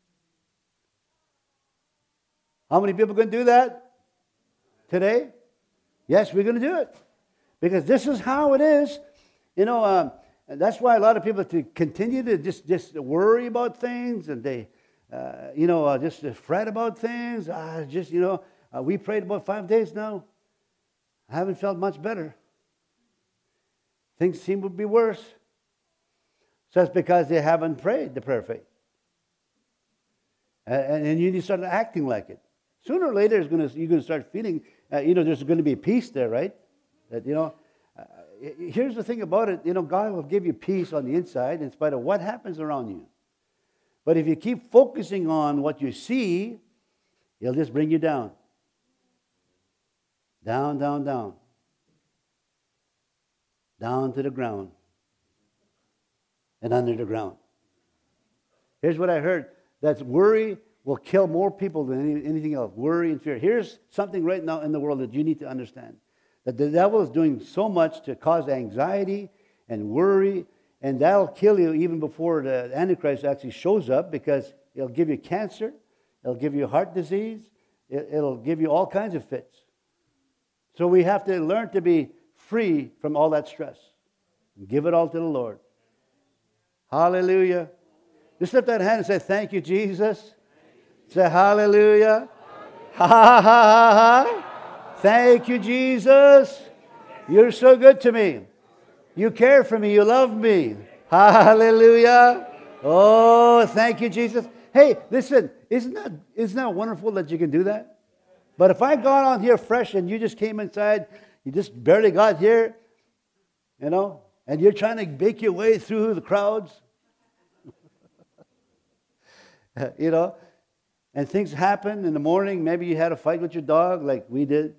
How many people can do that today? Yes, we're going to do it. Because this is how it is. You know, um, that's why a lot of people to continue to just, just worry about things and they, uh, you know, uh, just fret about things. Uh, just, you know, uh, we prayed about five days now. I haven't felt much better. Things seem to be worse. So that's because they haven't prayed the prayer of faith. And, and you need to start acting like it. Sooner or later, it's gonna, you're going to start feeling, uh, you know, there's going to be peace there, right? That, you know, uh, here's the thing about it. You know, God will give you peace on the inside in spite of what happens around you. But if you keep focusing on what you see, He'll just bring you down. Down, down, down. Down to the ground. And under the ground. Here's what I heard. That worry will kill more people than any, anything else. Worry and fear. Here's something right now in the world that you need to understand. That the devil is doing so much to cause anxiety and worry, and that'll kill you even before the Antichrist actually shows up, because it'll give you cancer, it'll give you heart disease, it, it'll give you all kinds of fits. So we have to learn to be free from all that stress. And give it all to the Lord. Hallelujah. Just lift that hand and say, thank you, Jesus. Say hallelujah. Ha ha ha ha ha. Thank you, Jesus. You're so good to me. You care for me. You love me. Hallelujah. Oh, thank you, Jesus. Hey, listen, isn't that, isn't that wonderful that you can do that? But if I got on here fresh and you just came inside, you just barely got here, you know, and you're trying to make your way through the crowds, you know, and things happen in the morning. Maybe you had a fight with your dog like we did.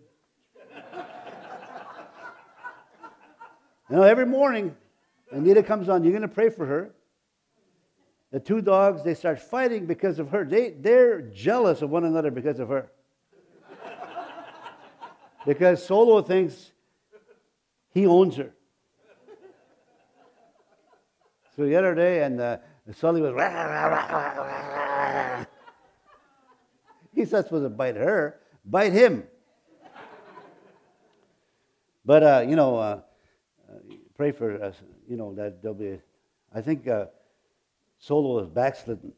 You know, every morning, Anita comes on, you're going to pray for her. The two dogs, they start fighting because of her. They, they're jealous of one another because of her. Because Solo thinks he owns her. So the other day, and uh, Sully was, rah, rah, rah, rah, rah. He's not supposed to bite her, bite him. But, uh, you know, uh, uh, pray for us, you know, that there'll be, I think uh, Solo is backslidden.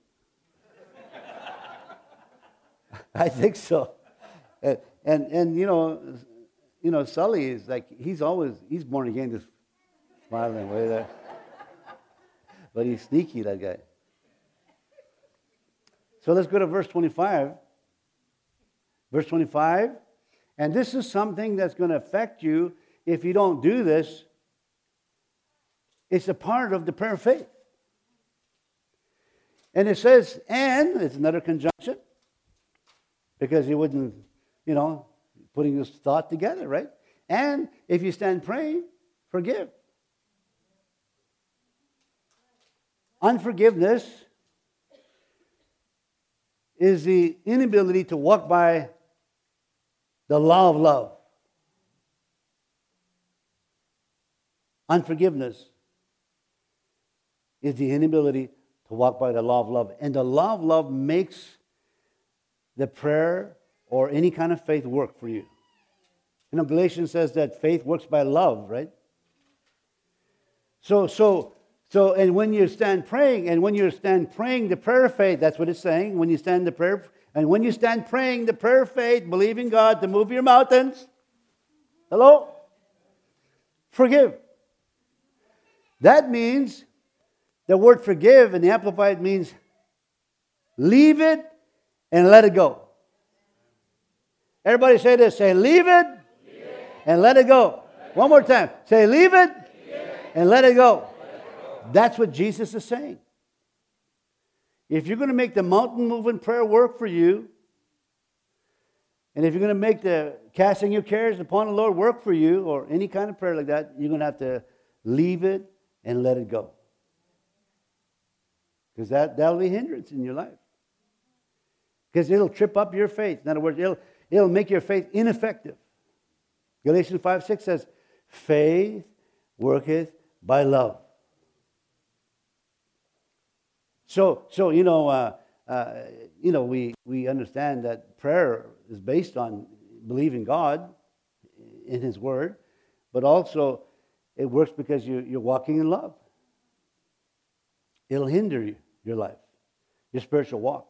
I think so. And, and, and, you know, you know, Sully is like, he's always, he's born again, just smiling way there. But he's sneaky, that guy. So let's go to verse twenty-five. Verse twenty-five. And this is something that's going to affect you if you don't do this. It's a part of the prayer of faith. And it says, and, it's another conjunction. Because he wouldn't, you know, putting this thought together, right? And if you stand praying, forgive. Unforgiveness is the inability to walk by the law of love. Unforgiveness is the inability to walk by the law of love. And the law of love makes the prayer or any kind of faith work for you. You know, Galatians says that faith works by love, right? So, so, so, and when you stand praying, and when you stand praying the prayer of faith, that's what it's saying. When you stand the prayer, and when you stand praying the prayer of faith, believing God to move your mountains, hello? Forgive. That means, the word forgive in the Amplified means leave it and let it go. Everybody say this. Say, leave it, leave it. and let it go. Let One more time. Say, leave it, leave it. and let it go. Let it go. That's what Jesus is saying. If you're going to make the mountain moving prayer work for you, and if you're going to make the casting your cares upon the Lord work for you, or any kind of prayer like that, you're going to have to leave it and let it go. Because that, that'll be a hindrance in your life. Because it'll trip up your faith. In other words, it'll, it'll make your faith ineffective. Galatians five six says, faith worketh by love. So, so you know, uh, uh, you know, we, we understand that prayer is based on believing God in His Word, but also it works because you, you're walking in love. It'll hinder you, your life, your spiritual walk.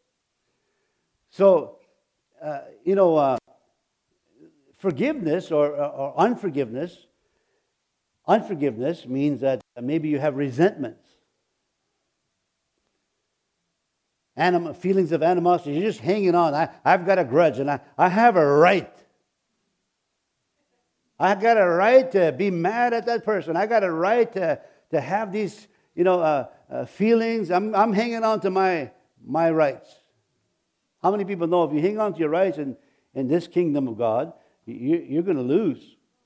So, uh, you know, uh, forgiveness or, or unforgiveness, unforgiveness means that maybe you have resentments, Anim- feelings of animosity. You're just hanging on. I, I've got a grudge, and I, I have a right. I got a right to be mad at that person. I got a right to, to have these, you know, uh, uh, feelings. I'm, I'm hanging on to my, my rights. How many people know if you hang on to your rights in, in this kingdom of God, you, you're going to lose?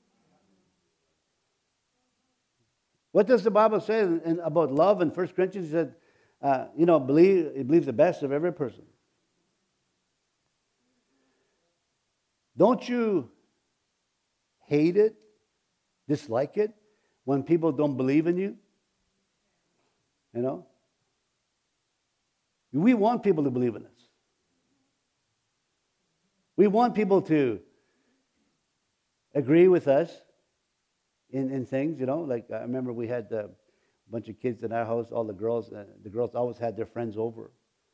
What does the Bible say in, in, about love in First Corinthians? It said, uh, you know, believe, believe the best of every person. Don't you hate it, dislike it, when people don't believe in you? You know? We want people to believe in us. We want people to agree with us in, in things, you know. Like, I remember we had uh, a bunch of kids in our house, all the girls. Uh, the girls always had their friends over.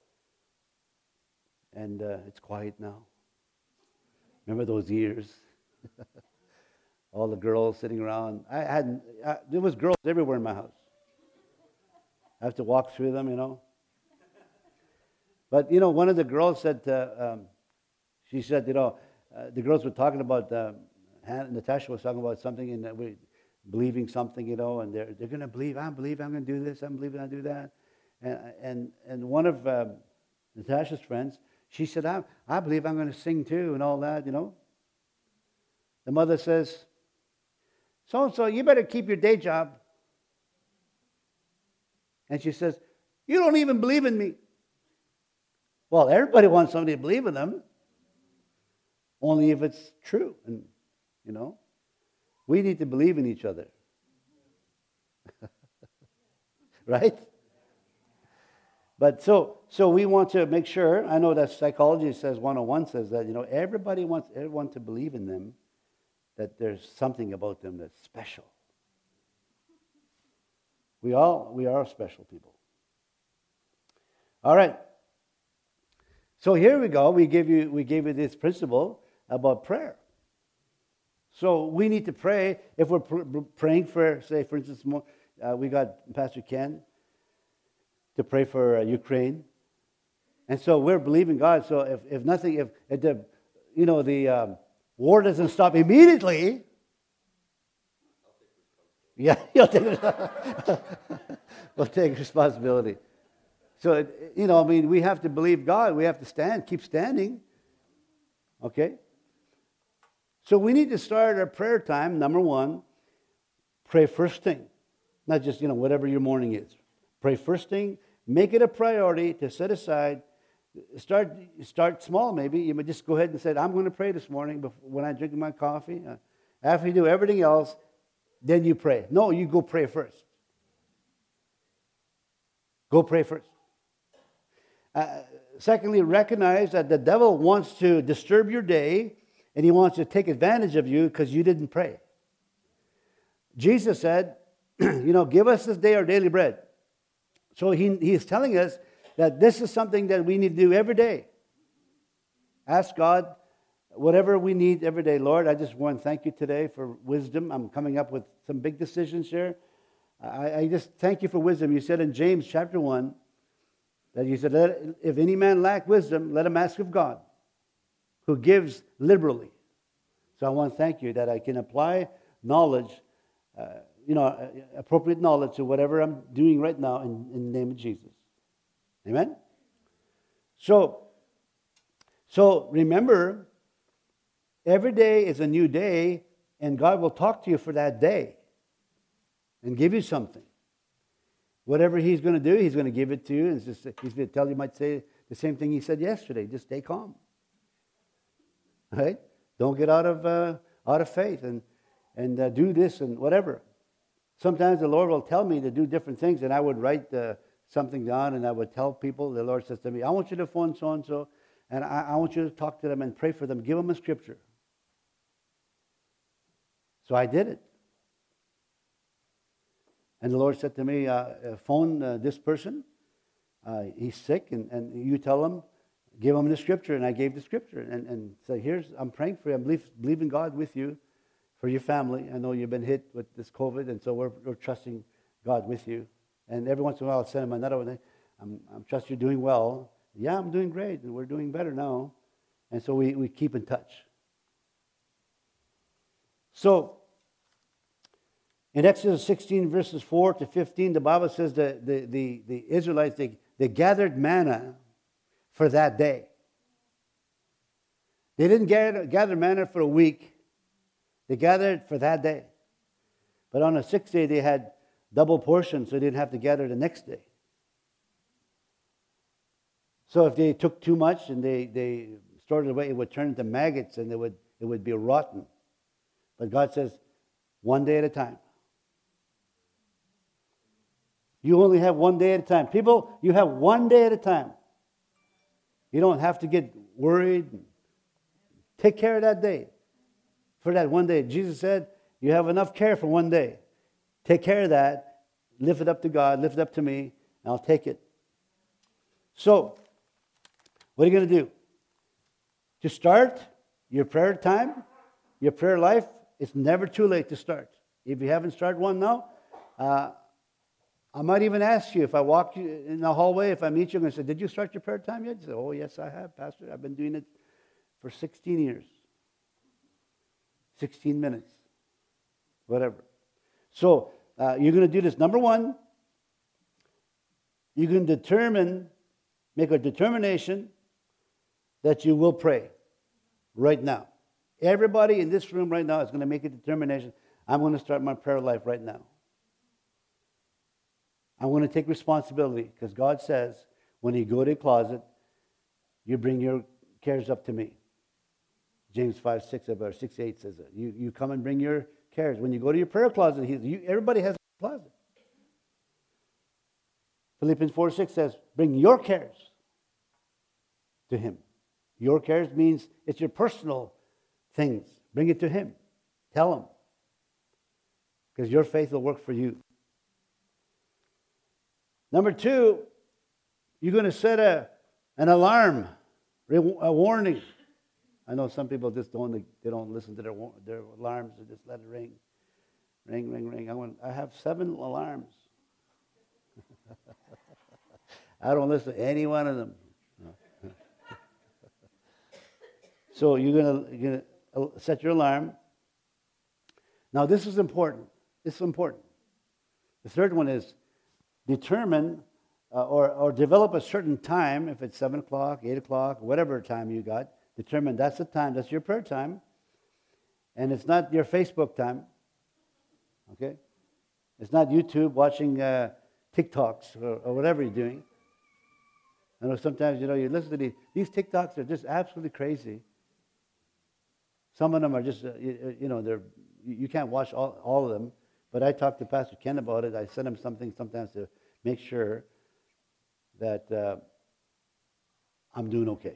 And uh, it's quiet now. Remember those years? All the girls sitting around. I had I, there was girls everywhere in my house. I have to walk through them, you know. But, you know, one of the girls said, uh, um, she said, you know, uh, the girls were talking about, uh, Hannah, Natasha was talking about something, and uh, we believing something, you know, and they're, they're going to believe, I believe I'm going to do this, I'm believing I do that. And and, and one of um, Natasha's friends, she said, I, I believe I'm going to sing too, and all that, you know. The mother says, so-and-so, you better keep your day job. And she says, you don't even believe in me. Well, everybody wants somebody to believe in them. Only if it's true. And, you know, we need to believe in each other. Right? But so so we want to make sure, I know that psychology says, one oh one says that, you know, everybody wants everyone to believe in them, that there's something about them that's special. We all, we are special people. All right. So here we go. We give you, we gave you this principle about prayer. So we need to pray. If we're pr- praying for, say, for instance, uh, we got Pastor Ken to pray for uh, Ukraine, and so we're believing God. So if, if nothing, if, if the, you know, the um, war doesn't stop immediately, yeah, you'll take we'll take responsibility. So, you know, I mean, we have to believe God. We have to stand, keep standing. Okay? So we need to start our prayer time, number one, pray first thing. Not just, you know, whatever your morning is. Pray first thing. Make it a priority to set aside. Start start small, maybe. You might just go ahead and say, I'm going to pray this morning before, when I drink my coffee. Uh, after you do everything else, then you pray. No, you go pray first. Go pray first. Uh, secondly, recognize that the devil wants to disturb your day, and he wants to take advantage of you because you didn't pray. Jesus said, you know, give us this day our daily bread. So he, he is telling us that this is something that we need to do every day. Ask God whatever we need every day. Lord, I just want to thank you today for wisdom. I'm coming up with some big decisions here. I, I just thank you for wisdom. You said in James chapter one that you said, let, if any man lack wisdom, let him ask of God, who gives liberally. So I want to thank you that I can apply knowledge, uh, you know, appropriate knowledge to whatever I'm doing right now in, in the name of Jesus. Amen? So, so remember, every day is a new day, and God will talk to you for that day and give you something. Whatever He's going to do, He's going to give it to you. And it's just, He's going to tell you, might say the same thing He said yesterday. Just stay calm. Right? Don't get out of uh, out of faith and and uh, do this and whatever. Sometimes the Lord will tell me to do different things, and I would write uh, something down, and I would tell people. The Lord says to me, I want you to phone so-and-so, and I, I want you to talk to them and pray for them. Give them a scripture. So I did it. And the Lord said to me, uh, phone uh, this person. Uh, he's sick, and, and you tell him, give him the scripture. And I gave the scripture. And, and say, here's, I'm praying for you. I'm believe, believing God with you for your family. I know you've been hit with this COVID, and so we're, we're trusting God with you. And every once in a while I'll send him another one. I'm, I'm trust you're doing well. Yeah, I'm doing great, and we're doing better now. And so we, we keep in touch. So, in Exodus sixteen, verses four to fifteen, the Bible says that the, the, the Israelites, they, they gathered manna for that day. They didn't gather, gather manna for a week. They gathered for that day. But on the sixth day, they had double portions, so they didn't have to gather the next day. So if they took too much and they, they stored it away, it would turn into maggots and it would, it would be rotten. But God says, one day at a time. You only have one day at a time. People, you have one day at a time. You don't have to get worried. Take care of that day. For that one day. Jesus said, you have enough care for one day. Take care of that. Lift it up to God. Lift it up to me. And I'll take it. So, what are you going to do? To start your prayer time, your prayer life, it's never too late to start. If you haven't started one now, uh, I might even ask you if I walk you in the hallway, if I meet you, I'm going to say, did you start your prayer time yet? You say, oh, yes, I have, Pastor. I've been doing it for sixteen years. sixteen minutes. Whatever. So, uh, you're going to do this. Number one, you can determine, make a determination that you will pray right now. Everybody in this room right now is going to make a determination. I'm going to start my prayer life right now. I'm going to take responsibility because God says when you go to a closet, you bring your cares up to me. James five, six, or six, eight says it. You, you come and bring your cares. When you go to your prayer closet, he, you, everybody has a closet. Philippians four, six says, bring your cares to Him. Your cares means it's your personal things. Bring it to Him. Tell Him. Because your faith will work for you. Number two, you're going to set a, an alarm, a warning. I know some people just don't, they don't listen to their, their alarms. They just let it ring. Ring, ring, ring. I, want, I have seven alarms. I don't listen to any one of them. So you're going to, you're going to set your alarm. Now this is important. This is important. The third one is determine uh, or, or develop a certain time, if it's seven o'clock, eight o'clock, whatever time you got, determine that's the time, that's your prayer time. And it's not your Facebook time. Okay? It's not YouTube watching uh, TikToks or, or whatever you're doing. I know sometimes, you know, you listen to these, these TikToks are just absolutely crazy. Some of them are just, uh, you, you know, they're, you can't watch all, all of them. But I talked to Pastor Ken about it. I send him something sometimes to make sure that uh, I'm doing okay.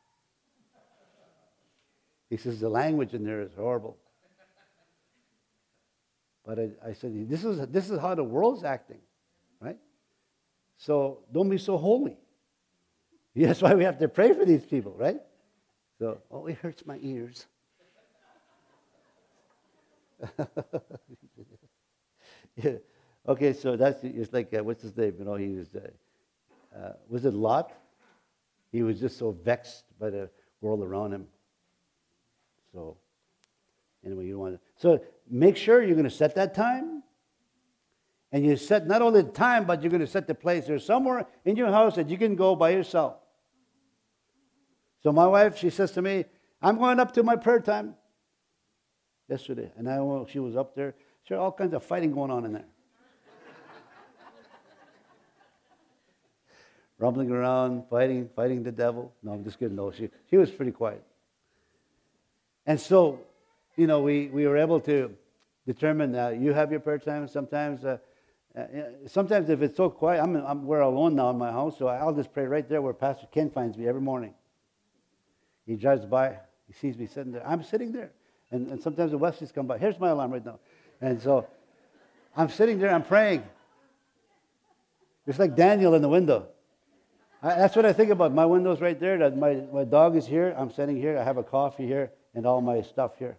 He says the language in there is horrible. But I, I said, this is, this is how the world's acting, right? So don't be so holy. That's why we have to pray for these people, right? So, oh, it hurts my ears. Yeah. Okay, so that's it's like uh, what's his name? You know, he was uh, uh, was it Lot? He was just so vexed by the world around him. So anyway, you don't want to. So make sure you're going to set that time, and you set not only the time, but you're going to set the place. There's somewhere in your house that you can go by yourself. So my wife, she says to me, "I'm going up to my prayer time." Yesterday, and I know she was up there. Sure, all kinds of fighting going on in there. Rumbling around, fighting, fighting the devil. No, I'm just kidding. No, she, she was pretty quiet. And so, you know, we, we were able to determine that you have your prayer time. Sometimes, uh, uh, sometimes if it's so quiet, I'm, I'm we're alone now in my house, so I'll just pray right there where Pastor Ken finds me every morning. He drives by, he sees me sitting there. I'm sitting there. And, and sometimes the Wesleys come by. Here's my alarm right now. And so I'm sitting there, I'm praying. It's like Daniel in the window. I, that's what I think about. My window's right there. That my, my dog is here. I'm sitting here. I have a coffee here and all my stuff here.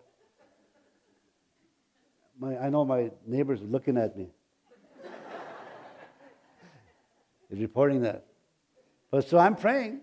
My, I know my neighbors are looking at me. He's reporting that. But so I'm praying.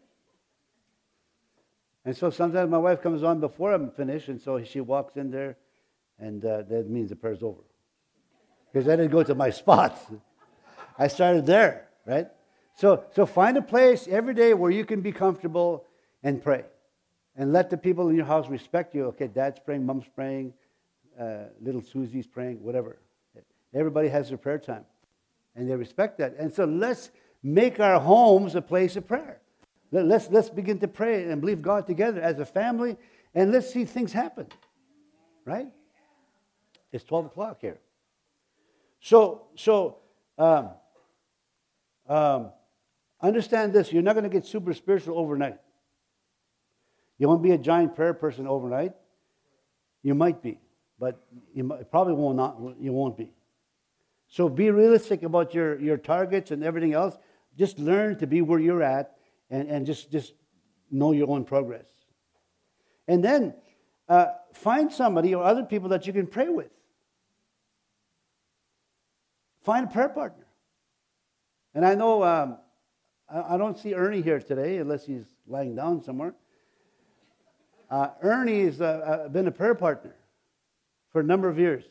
And so sometimes my wife comes on before I'm finished, and so she walks in there, and uh, that means the prayer's over. Because I didn't go to my spot. I started there, right? So, so find a place every day where you can be comfortable and pray. And let the people in your house respect you. Okay, Dad's praying, Mom's praying, uh, little Susie's praying, whatever. Everybody has their prayer time. And they respect that. And so let's make our homes a place of prayer. Let's, let's begin to pray and believe God together as a family, and let's see things happen. Right? It's twelve o'clock here. So, so um, um, understand this. You're not going to get super spiritual overnight. You won't be a giant prayer person overnight. You might be, but you might, probably will not. You won't be. So be realistic about your, your targets and everything else. Just learn to be where you're at. And, and just, just know your own progress. And then uh, find somebody or other people that you can pray with. Find a prayer partner. And I know um, I, I don't see Ernie here today unless he's lying down somewhere. Uh, Ernie has uh, been a prayer partner for a number of years.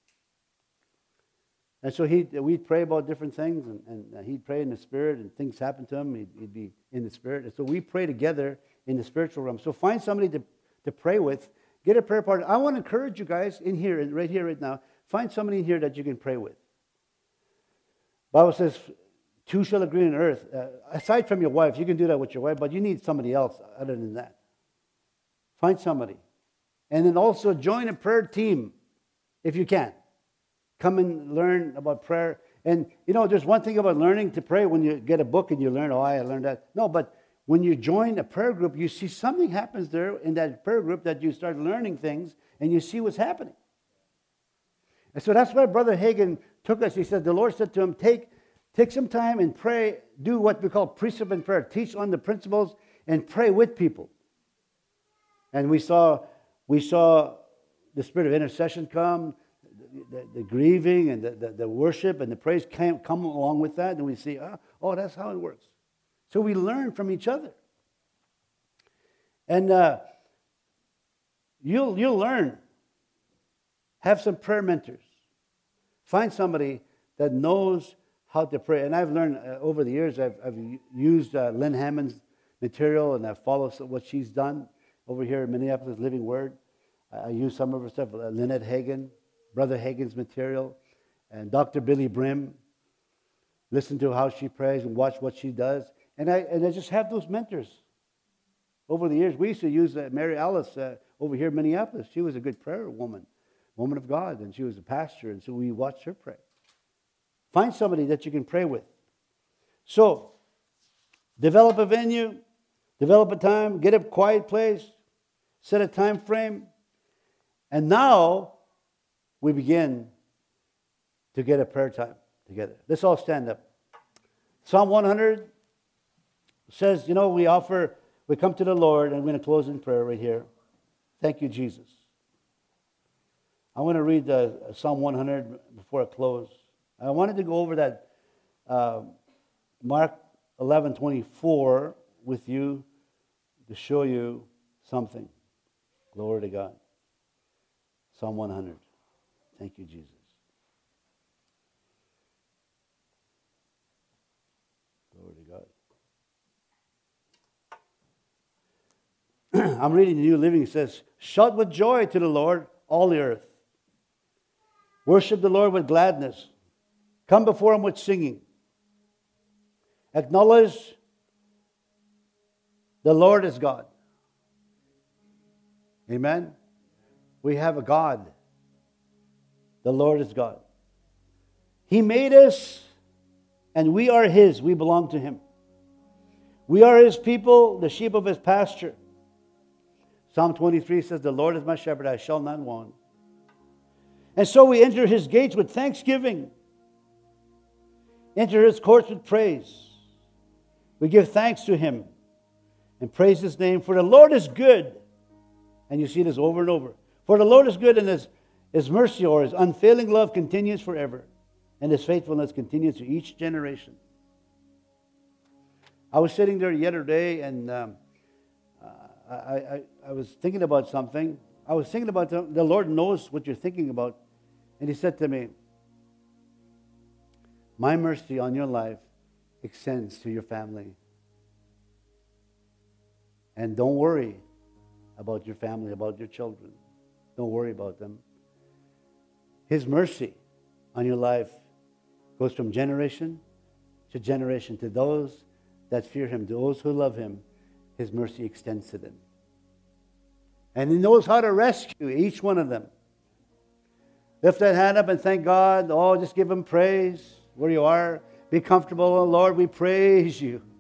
And so he, we'd pray about different things, and, and he'd pray in the Spirit, and things happened to him. He'd, he'd be in the Spirit. And so we pray together in the spiritual realm. So find somebody to, to pray with. Get a prayer partner. I want to encourage you guys in here, right here, right now. Find somebody in here that you can pray with. The Bible says, two shall agree on earth. Uh, aside from your wife, you can do that with your wife, but you need somebody else other than that. Find somebody. And then also join a prayer team if you can. Come and learn about prayer. And, you know, there's one thing about learning to pray when you get a book and you learn, oh, I learned that. No, but when you join a prayer group, you see something happens there in that prayer group that you start learning things and you see what's happening. And so that's why Brother Hagin took us. He said, the Lord said to him, take, take some time and pray, do what we call precept and prayer. Teach on the principles and pray with people. And we saw, we saw the spirit of intercession come. The, the grieving and the, the, the worship and the praise can't come along with that. And we see, oh, oh, that's how it works. So we learn from each other. And uh, you'll, you'll learn. Have some prayer mentors. Find somebody that knows how to pray. And I've learned uh, over the years, I've, I've used uh, Lynn Hammond's material, and I've followed what she's done over here in Minneapolis Living Word. I, I use some of her stuff, uh, Lynette Hagin, Brother Hagin's material, and Doctor Billy Brim. Listen to how she prays and watch what she does. And I, and I just have those mentors. Over the years, we used to use uh, Mary Alice uh, over here in Minneapolis. She was a good prayer woman, woman of God, and she was a pastor, and so we watched her pray. Find somebody that you can pray with. So, develop a venue, develop a time, get a quiet place, set a time frame, and now we begin to get a prayer time together. Let's all stand up. Psalm one hundred says, you know, we offer, we come to the Lord, and we're going to close in prayer right here. Thank you, Jesus. I want to read uh, Psalm one hundred before I close. I wanted to go over that uh, Mark eleven twenty-four with you to show you something. Glory to God. Psalm one hundred. Thank you, Jesus. Glory to God. I'm reading the New Living. It says, shout with joy to the Lord, all the earth. Worship the Lord with gladness. Come before Him with singing. Acknowledge the Lord is God. Amen? We have a God. The Lord is God. He made us, and we are His. We belong to Him. We are His people, the sheep of His pasture. Psalm twenty-three says, the Lord is my shepherd, I shall not want. And so we enter His gates with thanksgiving. Enter His courts with praise. We give thanks to Him and praise His name. For the Lord is good. And you see this over and over. For the Lord is good, and His, His mercy or His unfailing love continues forever. And His faithfulness continues to each generation. I was sitting there the other day, and um, I, I, I was thinking about something. I was thinking about the, the Lord knows what you're thinking about. And He said to me, my mercy on your life extends to your family. And don't worry about your family, about your children. Don't worry about them. His mercy on your life goes from generation to generation to those that fear Him, to those who love Him. His mercy extends to them. And He knows how to rescue each one of them. Lift that hand up and thank God. Oh, just give Him praise where you are. Be comfortable. Oh, Lord, we praise You.